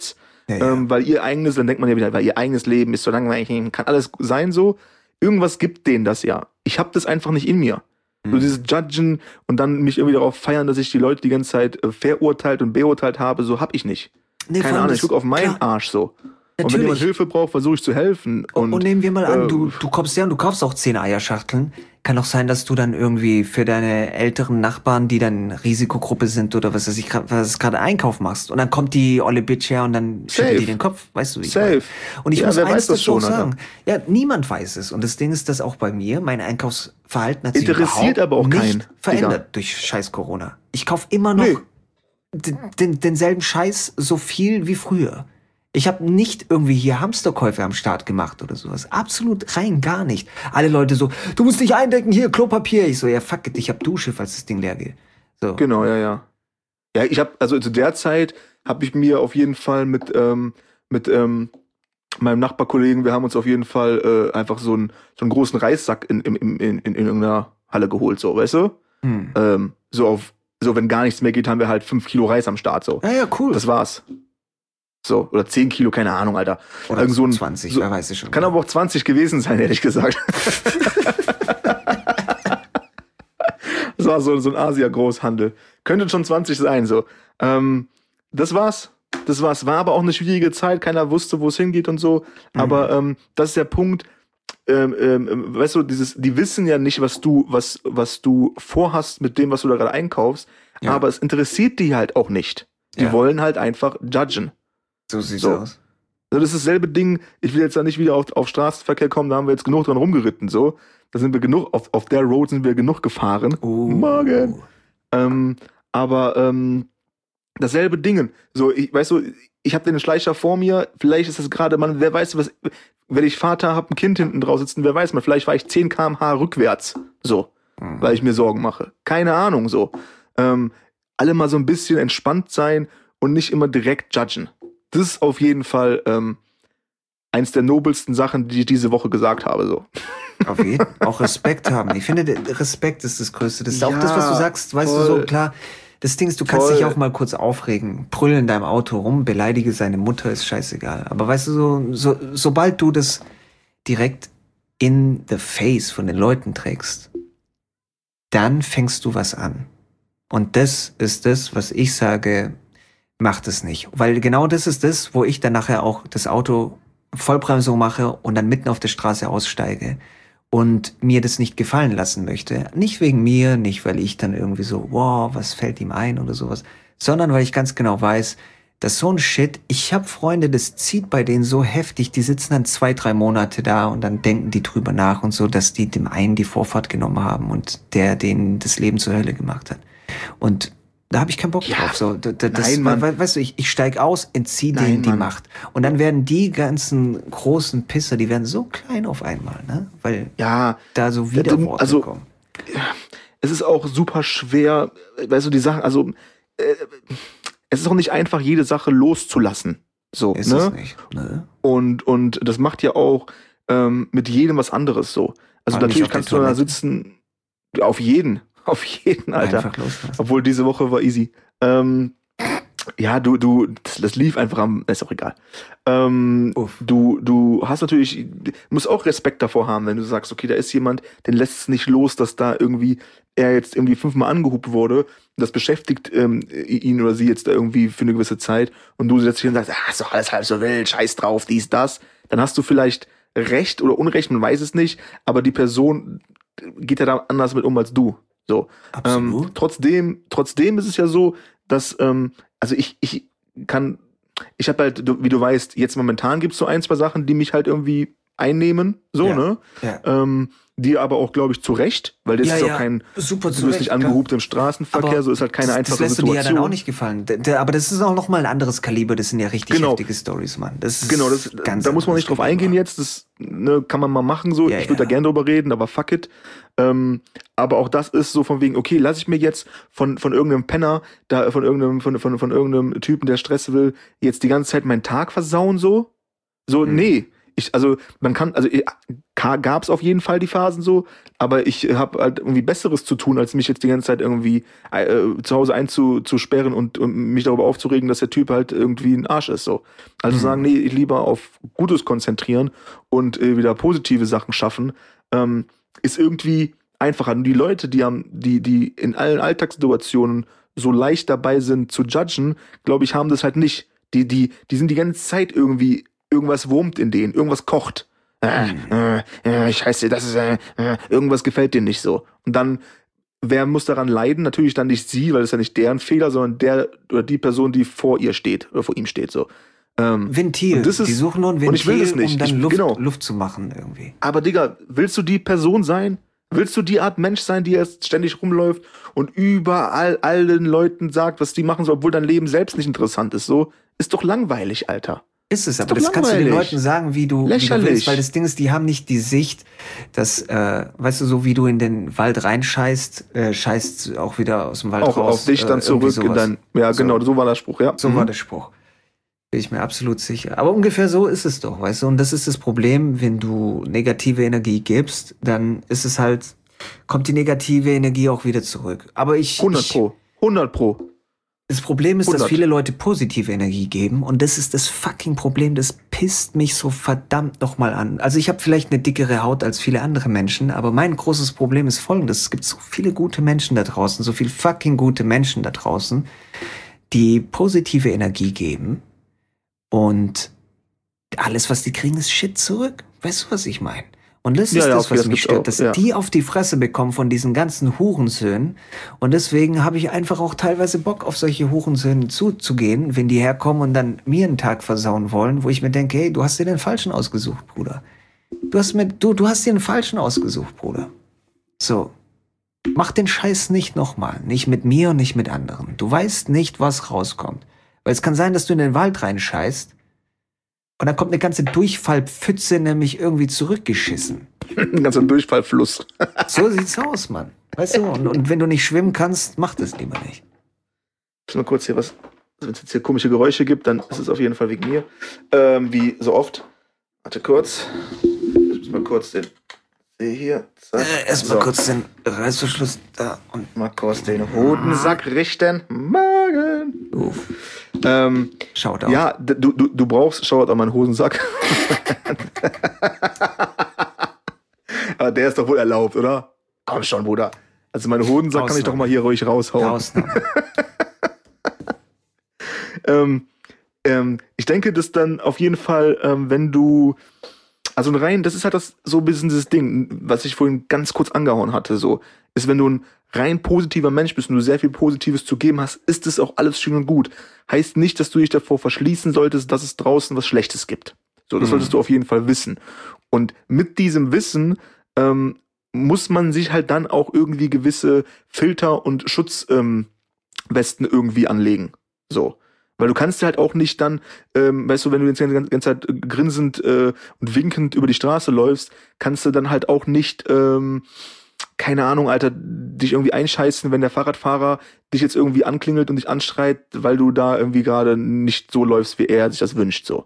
weil ihr eigenes, dann denkt man ja wieder, weil ihr eigenes Leben ist so langweilig, kann alles sein so. Irgendwas gibt denen das ja. Ich habe das einfach nicht in mir. So dieses Judgen und dann mich irgendwie darauf feiern, dass ich die Leute die ganze Zeit verurteilt und beurteilt habe, so hab ich nicht. Nee, Keine Ahnung, ich guck auf meinen Arsch so. Natürlich. Und wenn jemand Hilfe braucht, versuche ich zu helfen. Und nehmen wir mal an, du kommst ja und du kaufst auch 10 Eierschachteln. Kann auch sein, dass du dann irgendwie für deine älteren Nachbarn, die dann Risikogruppe sind oder was weiß ich, was gerade Einkauf machst. Und dann kommt die olle Bitch her und dann schüttelt die den Kopf, weißt du? Safe. Und ich muss wer eins weiß das dazu schon, sagen. Ja, niemand weiß es. Und das Ding ist, dass auch bei mir mein Einkaufsverhalten hat sich interessiert aber auch nicht keinen, verändert Digga. durch scheiß Corona. Ich kaufe immer noch denselben Scheiß so viel wie früher. Ich habe nicht irgendwie hier Hamsterkäufe am Start gemacht oder sowas. Absolut rein gar nicht. Alle Leute so, du musst dich eindecken, hier, Klopapier. Ich so, ja, fuck it, ich hab Dusche, falls das Ding leer geht. So. Genau, ja. Ja, ich habe, also zu der Zeit habe ich mir auf jeden Fall mit meinem Nachbarkollegen, wir haben uns auf jeden Fall einfach so einen großen Reissack in irgendeiner Halle geholt, so, weißt du? So, wenn gar nichts mehr geht, haben wir halt 5 Kilo Reis am Start, so. Ja, cool. Das war's. So, oder 10 Kilo, keine Ahnung, Alter. Oder Irgend so 20, wer weiß es schon. Kann aber auch 20 gewesen sein, ehrlich gesagt. Das war so ein Asia-Großhandel. Könnte schon 20 sein, so. Das war's. War aber auch eine schwierige Zeit. Keiner wusste, wo es hingeht und so. Aber das ist der Punkt. Weißt du, die wissen ja nicht, was du vorhast mit dem, was du da gerade einkaufst. Ja. Aber es interessiert die halt auch nicht. Die wollen halt einfach judgen. So sieht's aus. Also das ist dasselbe Ding, ich will jetzt da nicht wieder auf Straßenverkehr kommen, da haben wir jetzt genug dran rumgeritten, so. Da sind wir genug, auf der Road sind wir genug gefahren. Morgen. Aber dasselbe Ding. So, weißt du, ich habe den Schleicher vor mir, vielleicht ist das gerade, man, wer weiß, was, wenn ich Vater habe, ein Kind hinten drauf sitzen, wer weiß, man, vielleicht war ich 10 km/h rückwärts, so, weil ich mir Sorgen mache. Keine Ahnung, so. Alle mal so ein bisschen entspannt sein und nicht immer direkt judgen. Das ist auf jeden Fall eins der nobelsten Sachen, die ich diese Woche gesagt habe. So. Auf jeden Fall. Auch Respekt haben. Ich finde, Respekt ist das Größte. Das ist auch das, was du sagst. Weißt du, so klar, das Ding ist, du kannst dich auch mal kurz aufregen, brüll in deinem Auto rum, beleidige seine Mutter, ist scheißegal. Aber weißt du, sobald du das direkt in the face von den Leuten trägst, dann fängst du was an. Und das ist das, was ich sage, macht es nicht. Weil genau das ist das, wo ich dann nachher auch das Auto Vollbremsung mache und dann mitten auf der Straße aussteige und mir das nicht gefallen lassen möchte. Nicht wegen mir, nicht weil ich dann irgendwie so, wow, was fällt ihm ein oder sowas, sondern weil ich ganz genau weiß, dass so ein Shit, ich habe Freunde, das zieht bei denen so heftig, die sitzen dann 2-3 Monate da und dann denken die drüber nach und so, dass die dem einen die Vorfahrt genommen haben und der denen das Leben zur Hölle gemacht hat. Und da habe ich keinen Bock drauf. So, nein, Mann. Weißt du, ich steig aus, entziehe denen die Macht. Und dann werden die ganzen großen Pisser, die werden so klein auf einmal, ne? Weil da so Widerworte kommen. Es ist auch super schwer, weißt du, die Sachen, also es ist auch nicht einfach, jede Sache loszulassen. So, ist es nicht. Ne? Und das macht ja auch mit jedem was anderes so. Also natürlich kannst du da sitzen, auf jeden, Alter. Einfach loslassen. Obwohl diese Woche war easy. Das lief einfach ist auch egal. Du hast natürlich, musst auch Respekt davor haben, wenn du sagst, okay, da ist jemand, den lässt es nicht los, dass da irgendwie er jetzt irgendwie 5-mal angehupt wurde. Das beschäftigt ihn oder sie jetzt da irgendwie für eine gewisse Zeit und du setzt dich hin und sagst, ist doch alles halb so wild, scheiß drauf, dies, das. Dann hast du vielleicht Recht oder Unrecht, man weiß es nicht, aber die Person geht ja da anders mit um als du. So. Trotzdem ist es ja so, dass, also ich habe halt, wie du weißt, jetzt momentan gibt es so 1-2 Sachen, die mich halt irgendwie einnehmen, so, ne? Ja. Die aber auch, glaube ich, zu Recht, weil das ist auch kein, super du wirst nicht angehupt im Straßenverkehr, aber so ist halt keine einfache Situation. Das lässt du dir ja dann auch nicht gefallen. Aber das ist auch nochmal ein anderes Kaliber, das sind ja richtig heftige Stories, Mann. Das ist da muss man nicht drauf eingehen jetzt, das kann man mal machen, so. Ich würde da gerne drüber reden, aber fuck it. Aber auch das ist so von wegen, okay, lass ich mir jetzt von irgendeinem Penner, von irgendeinem Typen, der Stress will, jetzt die ganze Zeit meinen Tag versauen, so? So, nee. Gab es auf jeden Fall die Phasen so, aber ich habe halt irgendwie Besseres zu tun, als mich jetzt die ganze Zeit irgendwie zu Hause einzusperren und mich darüber aufzuregen, dass der Typ halt irgendwie ein Arsch ist. So. Also sagen, nee, ich lieber auf Gutes konzentrieren und wieder positive Sachen schaffen, ist irgendwie einfacher. Und die Leute, die in allen Alltagssituationen so leicht dabei sind zu judgen, glaube ich, haben das halt nicht. Die sind die ganze Zeit irgendwie, irgendwas wurmt in denen, irgendwas kocht. Scheiße, irgendwas gefällt denen nicht so. Und dann, wer muss daran leiden? Natürlich dann nicht sie, weil das ist ja nicht deren Fehler, sondern der oder die Person, die vor ihr steht oder vor ihm steht. So. Ventil. Die suchen nur ein Ventil, und ich will das nicht. um dann Luft zu machen irgendwie. Aber Digga, willst du die Person sein? Willst du die Art Mensch sein, die jetzt ständig rumläuft und überall allen Leuten sagt, was die machen sollen, obwohl dein Leben selbst nicht interessant ist? So, ist doch langweilig, Alter. Ist es, aber das kannst du den Leuten sagen, wie du willst, weil das Ding ist, die haben nicht die Sicht, dass, weißt du, so wie du in den Wald reinscheißt, scheißt auch wieder aus dem Wald auch raus. Auch auf dich dann zurück in dein, ja genau, so war der Spruch, ja. So war der Spruch. Bin ich mir absolut sicher. Aber ungefähr so ist es doch, weißt du, und das ist das Problem, wenn du negative Energie gibst, dann ist es halt, kommt die negative Energie auch wieder zurück. Aber 100 Pro. Das Problem ist, dass viele Leute positive Energie geben und das ist das fucking Problem, das pisst mich so verdammt nochmal an. Also ich habe vielleicht eine dickere Haut als viele andere Menschen, aber mein großes Problem ist folgendes. Es gibt so viele gute Menschen da draußen, so viele fucking gute Menschen da draußen, die positive Energie geben und alles, was die kriegen, ist Shit zurück. Weißt du, was ich meine? Und das ist das, was mich stört, dass die auf die Fresse bekommen von diesen ganzen Hurensöhnen. Und deswegen habe ich einfach auch teilweise Bock, auf solche Hurensöhne zuzugehen, wenn die herkommen und dann mir einen Tag versauen wollen, wo ich mir denke, hey, du hast dir den Falschen ausgesucht, Bruder. Du hast dir den Falschen ausgesucht, Bruder. So. Mach den Scheiß nicht nochmal. Nicht mit mir und nicht mit anderen. Du weißt nicht, was rauskommt. Weil es kann sein, dass du in den Wald reinscheißt und dann kommt eine ganze Durchfallpfütze nämlich irgendwie zurückgeschissen. Ein ganzer Durchfallfluss. So sieht's aus, Mann. Weißt du, und wenn du nicht schwimmen kannst, mach das lieber nicht. Ich muss mal kurz hier wenn es jetzt hier komische Geräusche gibt, dann ist es auf jeden Fall wegen mir. Wie so oft. Warte kurz. Ich muss mal kurz den hier. Erstmal kurz den Reißverschluss da und mal kurz den Hodensack richten. Magen. Shoutout. Ja, du brauchst Shoutout an meinen Hosensack. Aber der ist doch wohl erlaubt, oder? Komm schon, Bruder. Also meinen Hodensack kann ich doch mal hier ruhig raushauen. Ich denke, dass dann auf jeden Fall, wenn du also das ist halt so ein bisschen dieses Ding, was ich vorhin ganz kurz angehauen hatte, so, ist, wenn du ein rein positiver Mensch bist und du sehr viel Positives zu geben hast, ist es auch alles schön und gut. Heißt nicht, dass du dich davor verschließen solltest, dass es draußen was Schlechtes gibt. So, das solltest du auf jeden Fall wissen. Und mit diesem Wissen muss man sich halt dann auch irgendwie gewisse Filter und Schutzwesten irgendwie anlegen. So. Weil du kannst halt auch nicht dann, weißt du, wenn du jetzt die ganze Zeit grinsend und winkend über die Straße läufst, kannst du dann halt auch nicht, keine Ahnung, Alter, dich irgendwie einscheißen, wenn der Fahrradfahrer dich jetzt irgendwie anklingelt und dich anschreit, weil du da irgendwie gerade nicht so läufst, wie er sich das wünscht, so.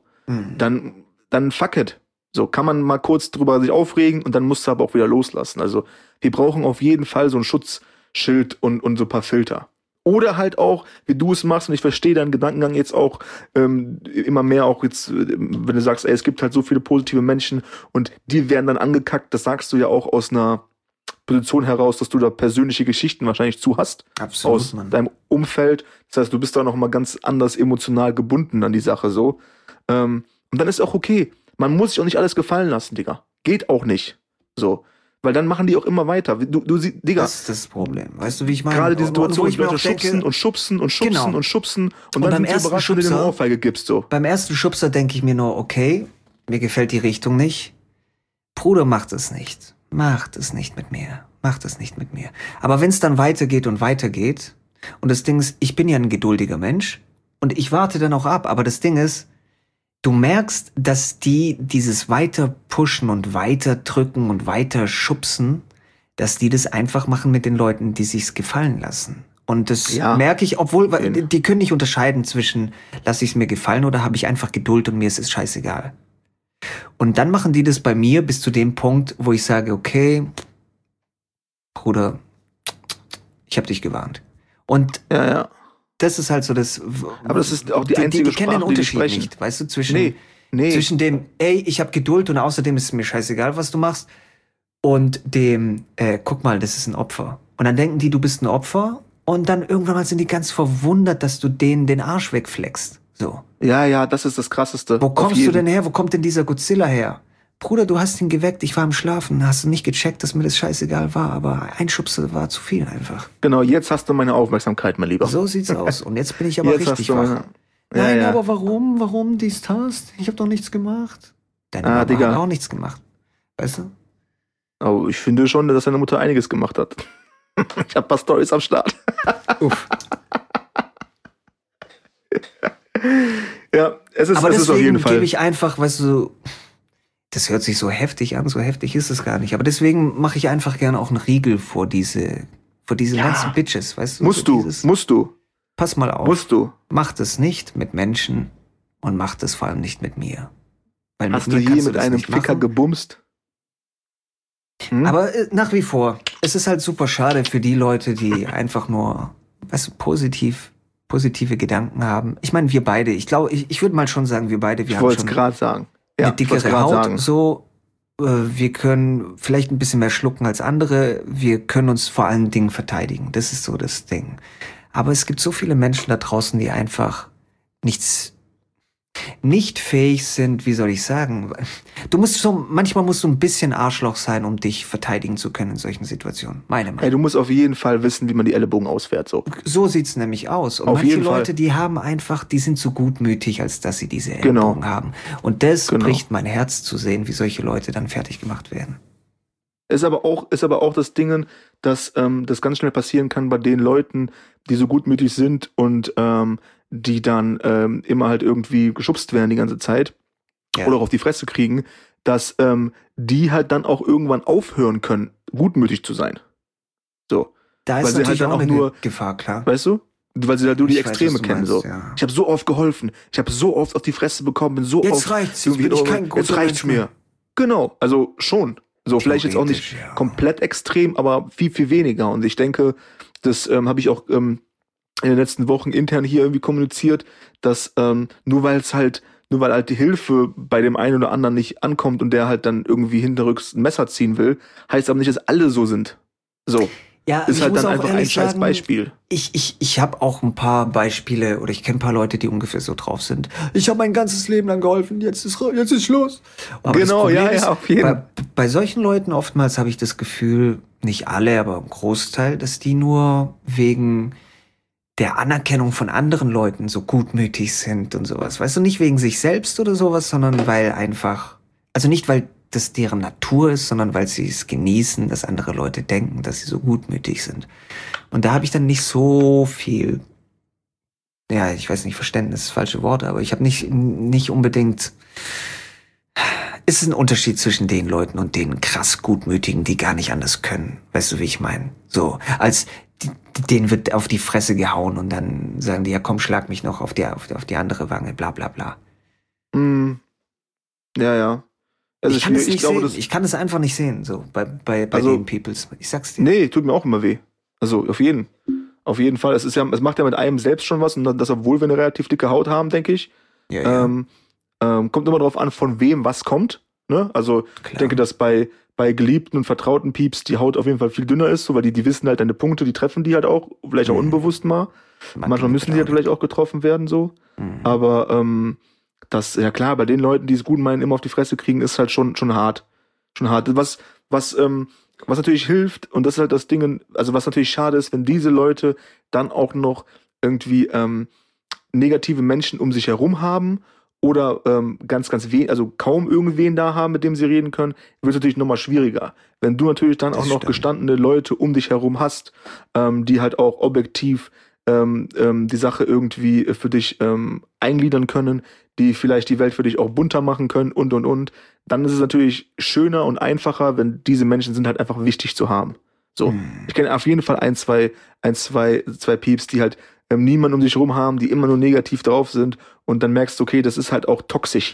Dann fuck it. So, kann man mal kurz drüber sich aufregen und dann musst du aber auch wieder loslassen. Also, wir brauchen auf jeden Fall so ein Schutzschild und so ein paar Filter. Oder halt auch, wie du es machst, und ich verstehe deinen Gedankengang jetzt auch immer mehr, auch jetzt, wenn du sagst, ey, es gibt halt so viele positive Menschen und die werden dann angekackt, das sagst du ja auch aus einer Position heraus, dass du da persönliche Geschichten wahrscheinlich zu hast. Absolut, aus deinem Umfeld. Das heißt, du bist da noch mal ganz anders emotional gebunden an die Sache so. Und dann ist auch okay. Man muss sich auch nicht alles gefallen lassen, Digga. Geht auch nicht. So. Weil dann machen die auch immer weiter. Digga. Das ist das Problem. Weißt du, wie ich meine? Gerade die Situation, wo ich Leute schubsen und schubsen und schubsen genau. und schubsen und dann sind sie überrascht, wenn du dir eine Ohrfeige gibst. So. Beim ersten Schubser denke ich mir nur, okay, mir gefällt die Richtung nicht. Bruder, macht es nicht. Macht es nicht mit mir. Macht es nicht mit mir. Aber wenn es dann weitergeht und weitergeht, und das Ding ist, ich bin ja ein geduldiger Mensch und ich warte dann auch ab, aber das Ding ist, du merkst, dass die dieses weiter pushen und weiter drücken und weiter schubsen, dass die das einfach machen mit den Leuten, die sich's gefallen lassen. Und das merke ich, obwohl die können nicht unterscheiden zwischen, lasse ich es mir gefallen oder habe ich einfach Geduld und mir ist es scheißegal. Und dann machen die das bei mir bis zu dem Punkt, wo ich sage, okay, Bruder, ich habe dich gewarnt. Und Ja. das ist halt so das. Aber das ist auch die einzige die kennen Sprache, den die die Unterschied sprechen. nicht, weißt du, zwischen, Nee. zwischen dem, ey, ich habe Geduld und außerdem ist es mir scheißegal, was du machst, und dem, guck mal, das ist ein Opfer. Und dann denken die, du bist ein Opfer, und dann irgendwann mal sind die ganz verwundert, dass du denen den Arsch wegfleckst. So. Ja, das ist das Krasseste. Wo Auf kommst du jeden. denn her? Wo kommt denn dieser Godzilla her? Bruder, du hast ihn geweckt, ich war am Schlafen, hast du nicht gecheckt, dass mir das scheißegal war, aber ein Schubse war zu viel einfach. Genau, jetzt hast du meine Aufmerksamkeit, mein Lieber. So sieht's aus. Und jetzt bin ich aber Jetzt richtig hast du wach. meine- Nein, Ja. aber warum? Warum dies Task? Ich habe doch nichts gemacht. Deine Mama Digga. hat auch nichts gemacht. Weißt du? Aber ich finde schon, dass deine Mutter einiges gemacht hat. Ich habe ein paar Storys am Start. Uff. Ja, es ist Aber auf deswegen jeden Fall. gebe ich einfach, weißt du, das hört sich so heftig an, so heftig ist es gar nicht. Aber deswegen mache ich einfach gerne auch einen Riegel vor diese ganzen Bitches, weißt du? Musst so du. Pass mal auf. Musst du. Mach das nicht mit Menschen und mach das vor allem nicht mit mir. Weil Hast mit du mir je kannst mit das einem nicht Ficker machen. gebumst? Hm? Aber nach wie vor, es ist halt super schade für die Leute, die einfach nur, weißt du, positive Gedanken haben. Ich meine, wir beide, ich glaube, ich würde mal schon sagen, wir beide, wir Ich haben wollte es schon gerade sagen. eine Ja, ich wollte es dickere gerade Haut, sagen. so, wir können vielleicht ein bisschen mehr schlucken als andere, wir können uns vor allen Dingen verteidigen, das ist so das Ding. Aber es gibt so viele Menschen da draußen, die einfach nicht fähig sind, wie soll ich sagen, manchmal musst du ein bisschen Arschloch sein, um dich verteidigen zu können in solchen Situationen. Meine Meinung. Ey, du musst auf jeden Fall wissen, wie man die Ellenbogen ausfährt. So. So sieht's nämlich aus. Und Auf manche jeden Leute, Fall. die haben einfach, die sind so gutmütig, als dass sie diese Genau. Ellbogen haben. Und das Genau. bricht mein Herz zu sehen, wie solche Leute dann fertig gemacht werden. Ist aber auch das Ding, dass das ganz schnell passieren kann bei den Leuten, die so gutmütig sind und die dann immer halt irgendwie geschubst werden die ganze Zeit Ja. oder auch auf die Fresse kriegen, dass die halt dann auch irgendwann aufhören können, gutmütig zu sein. So, Da weil ist sie halt natürlich dann auch auch eine nur- Gefahr, klar. weißt du? Weil sie halt nur die Ich weiß, Extreme was du kennen. meinst, So. ja. Ich habe so oft geholfen, ich habe so oft auf die Fresse bekommen, bin so Jetzt oft reicht's, jetzt bin ich kein guter jetzt reicht's Mensch mehr. mir. Genau, also schon. So, vielleicht jetzt auch nicht Theoretisch, ja. komplett extrem, aber viel, viel weniger. Und ich denke, das habe ich auch in den letzten Wochen intern hier irgendwie kommuniziert, dass nur weil halt die Hilfe bei dem einen oder anderen nicht ankommt und der halt dann irgendwie hinterrücks ein Messer ziehen will, heißt aber nicht, dass alle so sind. So, Ja, ist ich halt muss dann auch einfach ein ehrlich scheiß sagen, Beispiel. Ich habe auch ein paar Beispiele oder ich kenne ein paar Leute, die ungefähr so drauf sind. Ich habe mein ganzes Leben lang geholfen, jetzt ist Schluss. Aber das Genau, Problem ja, ist, auf jeden. bei solchen Leuten oftmals habe ich das Gefühl, nicht alle, aber ein Großteil, dass die nur wegen der Anerkennung von anderen Leuten so gutmütig sind und sowas. Weißt du, nicht wegen sich selbst oder sowas, sondern weil einfach, also nicht weil das deren Natur ist, sondern weil sie es genießen, dass andere Leute denken, dass sie so gutmütig sind. Und da habe ich dann nicht so viel, ja, ich weiß nicht, Verständnis ist das falsche Wort, aber ich habe nicht unbedingt, es ist ein Unterschied zwischen den Leuten und den krass Gutmütigen, die gar nicht anders können. Weißt du, wie ich meine? So, als denen wird auf die Fresse gehauen und dann sagen die, ja komm, schlag mich noch auf die andere Wange, bla bla bla. Mm. Ja. Also ich kann es nicht glaube, sehen. Ich kann es einfach nicht sehen, so bei Also- den Peoples. Ich sag's dir. Nee, tut mir auch immer weh. Also auf jeden Fall. Es macht ja mit einem selbst schon was und das, obwohl wir eine relativ dicke Haut haben, denke ich. Ja. Kommt immer darauf an, von wem was kommt. Ne? Also ich Klar. denke, dass bei geliebten und vertrauten Pieps die Haut auf jeden Fall viel dünner ist, so, weil die wissen halt deine Punkte, die treffen die halt auch, vielleicht auch unbewusst mal. Manchmal müssen die halt vielleicht auch getroffen werden, so. Mhm. Aber das, ja klar, bei den Leuten, die es gut meinen, immer auf die Fresse kriegen, ist halt schon hart. Schon hart. Was natürlich hilft, und das ist halt das Ding, also was natürlich schade ist, wenn diese Leute dann auch noch irgendwie negative Menschen um sich herum haben oder ganz, ganz wenig, also kaum irgendwen da haben, mit dem sie reden können, wird es natürlich nochmal schwieriger. Wenn du natürlich dann Das auch noch stimmt. gestandene Leute um dich herum hast, die halt auch objektiv die Sache irgendwie für dich eingliedern können, die vielleicht die Welt für dich auch bunter machen können und, dann ist es natürlich schöner und einfacher, wenn diese Menschen sind halt einfach wichtig zu haben. So, ich kenne auf jeden Fall zwei Pieps, die halt niemanden um sich herum haben, die immer nur negativ drauf sind und dann merkst du, okay, das ist halt auch toxisch hier.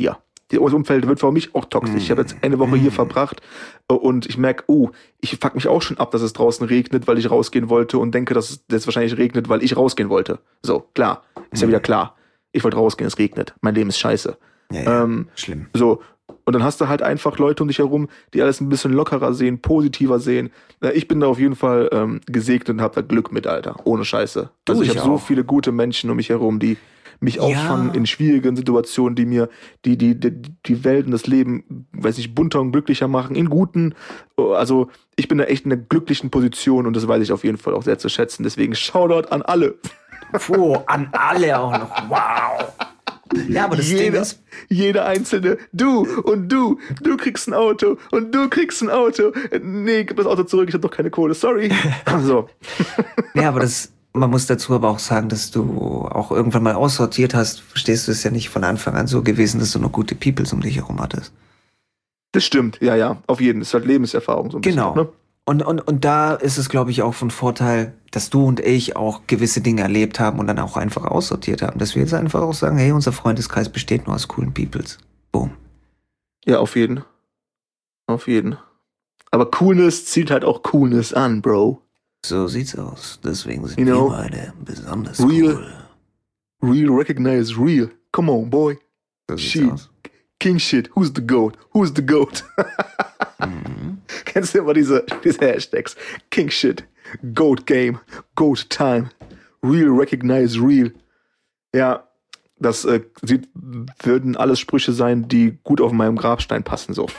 Das Umfeld wird für mich auch toxisch. Ich habe jetzt eine Woche hier verbracht und ich merke, ich fuck mich auch schon ab, dass es draußen regnet, weil ich rausgehen wollte und denke, dass es jetzt wahrscheinlich regnet, weil ich rausgehen wollte. So, klar. Ist ja wieder klar. Ich wollte rausgehen, es regnet. Mein Leben ist scheiße. Ja, schlimm. So. Und dann hast du halt einfach Leute um dich herum, die alles ein bisschen lockerer sehen, positiver sehen. Ich bin da auf jeden Fall gesegnet und hab da Glück mit, Alter. Ohne Scheiße. Also ich habe so viele gute Menschen um mich herum, die mich auffangen in schwierigen Situationen, die mir die Welt und das Leben, weiß nicht, bunter und glücklicher machen, in guten. Also ich bin da echt in einer glücklichen Position und das weiß ich auf jeden Fall auch sehr zu schätzen. Deswegen Shoutout an alle. An alle auch noch. Wow. Ja, aber das Ding ist, jeder Einzelne, du kriegst ein Auto und du kriegst ein Auto. Nee, gib das Auto zurück, ich hab doch keine Kohle, sorry. So. Ja, aber man muss dazu aber auch sagen, dass du auch irgendwann mal aussortiert hast. Verstehst du, ist ja nicht von Anfang an so gewesen, dass du noch gute Peoples um dich herum hattest. Das stimmt, ja, auf jeden Fall. Das ist halt Lebenserfahrung so ein genau. bisschen. Ne? Und da ist es, glaube ich, auch von Vorteil, dass du und ich auch gewisse Dinge erlebt haben und dann auch einfach aussortiert haben. Dass wir jetzt einfach auch sagen, hey, unser Freundeskreis besteht nur aus coolen Peoples. Boom. Ja, auf jeden. Auf jeden. Aber Coolness zieht halt auch Coolness an, Bro. So sieht's aus. Deswegen sind wir beide besonders real, cool. Real recognize real. Come on, boy. So sieht's Shit. aus. King shit. Who's the goat? Who's the goat? Kennst du immer diese Hashtags? King shit. Goat game. Goat time. Real recognize real. Ja, das würden alles Sprüche sein, die gut auf meinem Grabstein passen, so.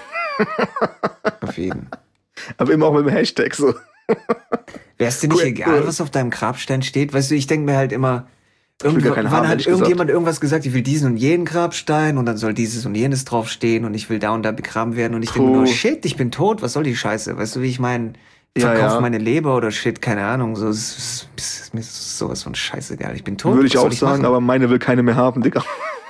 Auf jeden. Aber immer auch mit dem Hashtag, so. Wär's dir nicht egal, was auf deinem Grabstein steht? Weißt du, ich denke mir halt immer, irgendwann hat irgendjemand irgendwas gesagt, ich will diesen und jenen Grabstein und dann soll dieses und jenes draufstehen und ich will da und da begraben werden und ich denke mir nur, shit, ich bin tot, was soll die Scheiße? Weißt du, wie ich meine? Verkauf meine Leber oder shit, keine Ahnung, so ist mir sowas von scheißegal. Ich bin tot. Würde ich auch sagen, aber meine will keine mehr haben, Digga.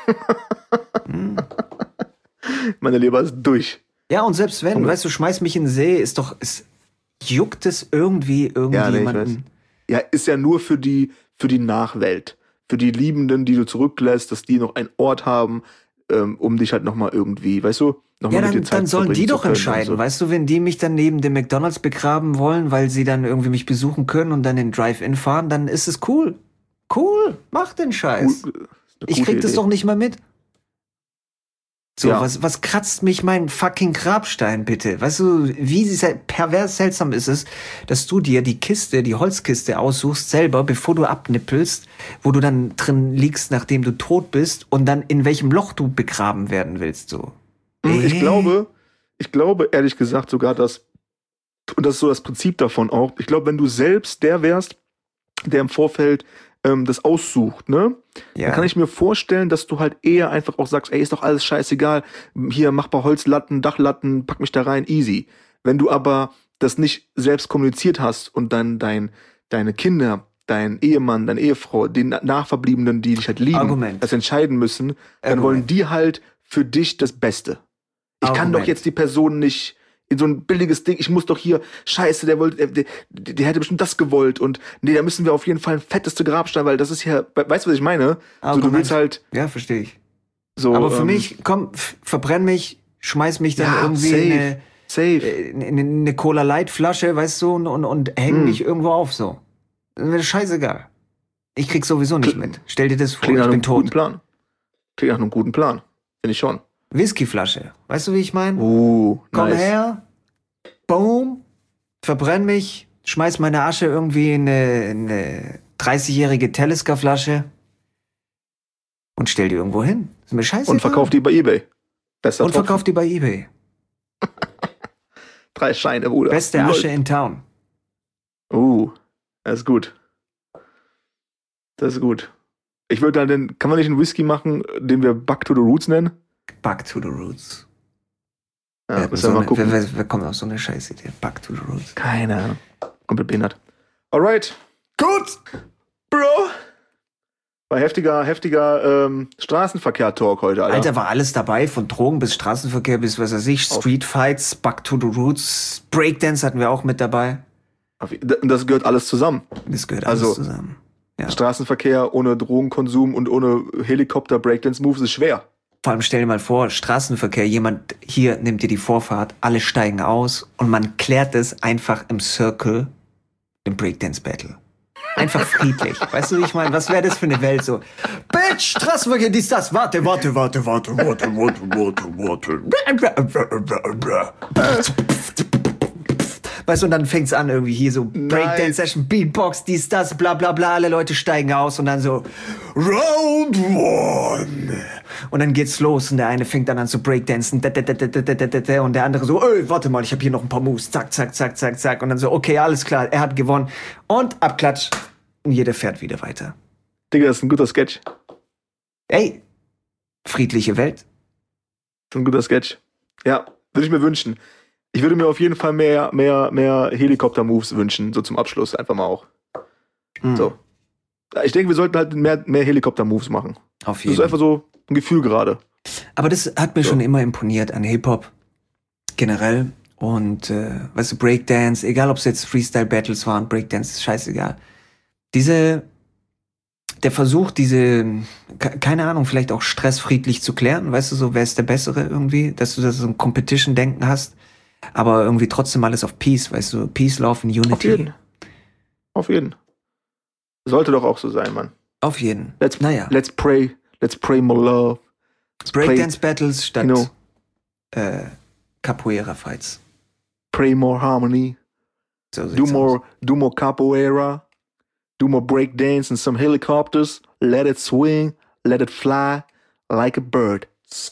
Meine Leber ist durch. Ja, und selbst wenn, weißt du, schmeiß mich in den See, juckt es irgendwie irgendjemanden? Ja, ist ja nur für die Nachwelt. Für die Liebenden, die du zurücklässt, dass die noch einen Ort haben, um dich halt nochmal irgendwie, weißt du, nochmal mit dir Zeit dann sollen die doch entscheiden, so. weißt du, wenn die mich dann neben dem McDonald's begraben wollen, weil sie dann irgendwie mich besuchen können und dann in Drive-In fahren, dann ist es cool. Cool, mach den Scheiß. Ich krieg das doch nicht mal mit. So, was kratzt mich mein fucking Grabstein, bitte? Weißt du, wie pervers seltsam ist es, dass du dir die Holzkiste aussuchst selber, bevor du abnippelst, wo du dann drin liegst, nachdem du tot bist und dann in welchem Loch du begraben werden willst, so. Ich glaube ehrlich gesagt sogar, und das ist so das Prinzip davon auch, ich glaube, wenn du selbst der wärst, der im Vorfeld das aussucht, ne? Ja. Dann kann ich mir vorstellen, dass du halt eher einfach auch sagst, ey, ist doch alles scheißegal, hier, mach paar Holzlatten, Dachlatten, pack mich da rein, easy. Wenn du aber das nicht selbst kommuniziert hast und dann deine Kinder, dein Ehemann, deine Ehefrau, den Nachverbliebenen, die dich halt lieben, das entscheiden müssen, dann wollen die halt für dich das Beste. Ich kann doch jetzt die Person nicht in so ein billiges Ding, ich muss doch hier, scheiße, der hätte bestimmt das gewollt und nee, da müssen wir auf jeden Fall ein fetteste Grabstein, weil das ist ja, weißt du, was ich meine? So, du willst halt... Ja, verstehe ich. So, aber für mich, komm, verbrenn mich, schmeiß mich dann irgendwie in eine Cola Light Flasche, weißt du, und häng mich irgendwo auf, so. Mir ist scheißegal. Ich krieg sowieso nicht mit. Stell dir das vor, ich bin tot. Klingt nach einem guten Plan. Finde ich schon. Whiskyflasche. Weißt du, wie ich meine? Komm nice. her, boom, verbrenn mich, schmeiß meine Asche irgendwie in eine 30-jährige Talisker-Flasche und stell die irgendwo hin. Ist mir scheißegal. Und verkauf die bei eBay. Verkauf die bei eBay. 3 Scheine, Bruder. Beste Asche in Town. Das ist gut. Das ist gut. Ich würde dann, kann man nicht einen Whisky machen, den wir Back to the Roots nennen? Back to the Roots. Ja, müssen wir mal gucken. Wer kommt auf so eine Scheißidee? Back to the Roots. Keine Ahnung. Komplett behindert. Alright. Gut. Bro. War heftiger Straßenverkehr-Talk heute, Alter. Alter, war alles dabei. Von Drogen bis Straßenverkehr bis, was weiß ich, Streetfights, Back to the Roots, Breakdance hatten wir auch mit dabei. Das gehört alles zusammen. Das gehört alles zusammen. Ja. Straßenverkehr ohne Drogenkonsum und ohne Helikopter-Breakdance-Moves ist schwer. Vor allem stell dir mal vor, Straßenverkehr, jemand hier nimmt dir die Vorfahrt, alle steigen aus und man klärt es einfach im Circle, im Breakdance-Battle. Einfach friedlich. Weißt du, wie ich meine? Was wäre das für eine Welt so? Bitch, Straßenverkehr, dies, das, warte. Weißt du, und dann fängt's an irgendwie hier so Breakdance-Session, Beatbox, dies, das, bla bla bla, alle Leute steigen aus und dann so Round 1. Und dann geht's los und der eine fängt dann an zu Breakdancen und der andere so, ey, warte mal, ich habe hier noch ein paar Moves, zack, zack, zack, zack, zack und dann so, okay, alles klar, er hat gewonnen und Abklatsch und jeder fährt wieder weiter. Digga, das ist ein guter Sketch. Ey, friedliche Welt. Das ist ein guter Sketch. Ja, würde ich mir wünschen. Ich würde mir auf jeden Fall mehr Helikopter-Moves wünschen, so zum Abschluss einfach mal auch. So. Ich denke, wir sollten halt mehr Helikopter-Moves machen. Auf jeden Fall. Das ist einfach so ein Gefühl gerade. Aber das hat mir schon immer imponiert an Hip-Hop generell. Und, weißt du, Breakdance, egal ob es jetzt Freestyle-Battles waren, Breakdance, ist scheißegal. Der Versuch, keine Ahnung, vielleicht auch Stress friedlich zu klären, weißt du, so, wer ist der Bessere irgendwie, dass du so ein Competition-Denken hast, aber irgendwie trotzdem alles auf Peace, weißt du, Peace, Love and Unity. Auf jeden. Sollte doch auch so sein, Mann. Auf jeden. Let's pray more love. Breakdance-Battles statt Capoeira-Fights. Pray more harmony. So do more capoeira. Do more breakdance and some helicopters. Let it swing, let it fly like a bird.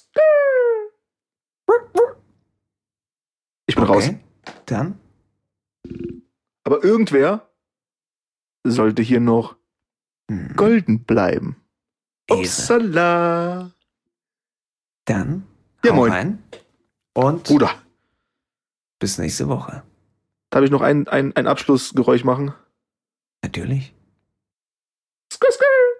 Ich bin raus. Dann? Aber irgendwer sollte hier noch golden bleiben. Upsala. Dann ja, moin. Rein. Und Bruder. Bis nächste Woche. Darf ich noch ein Abschlussgeräusch machen? Natürlich. Skr, skr.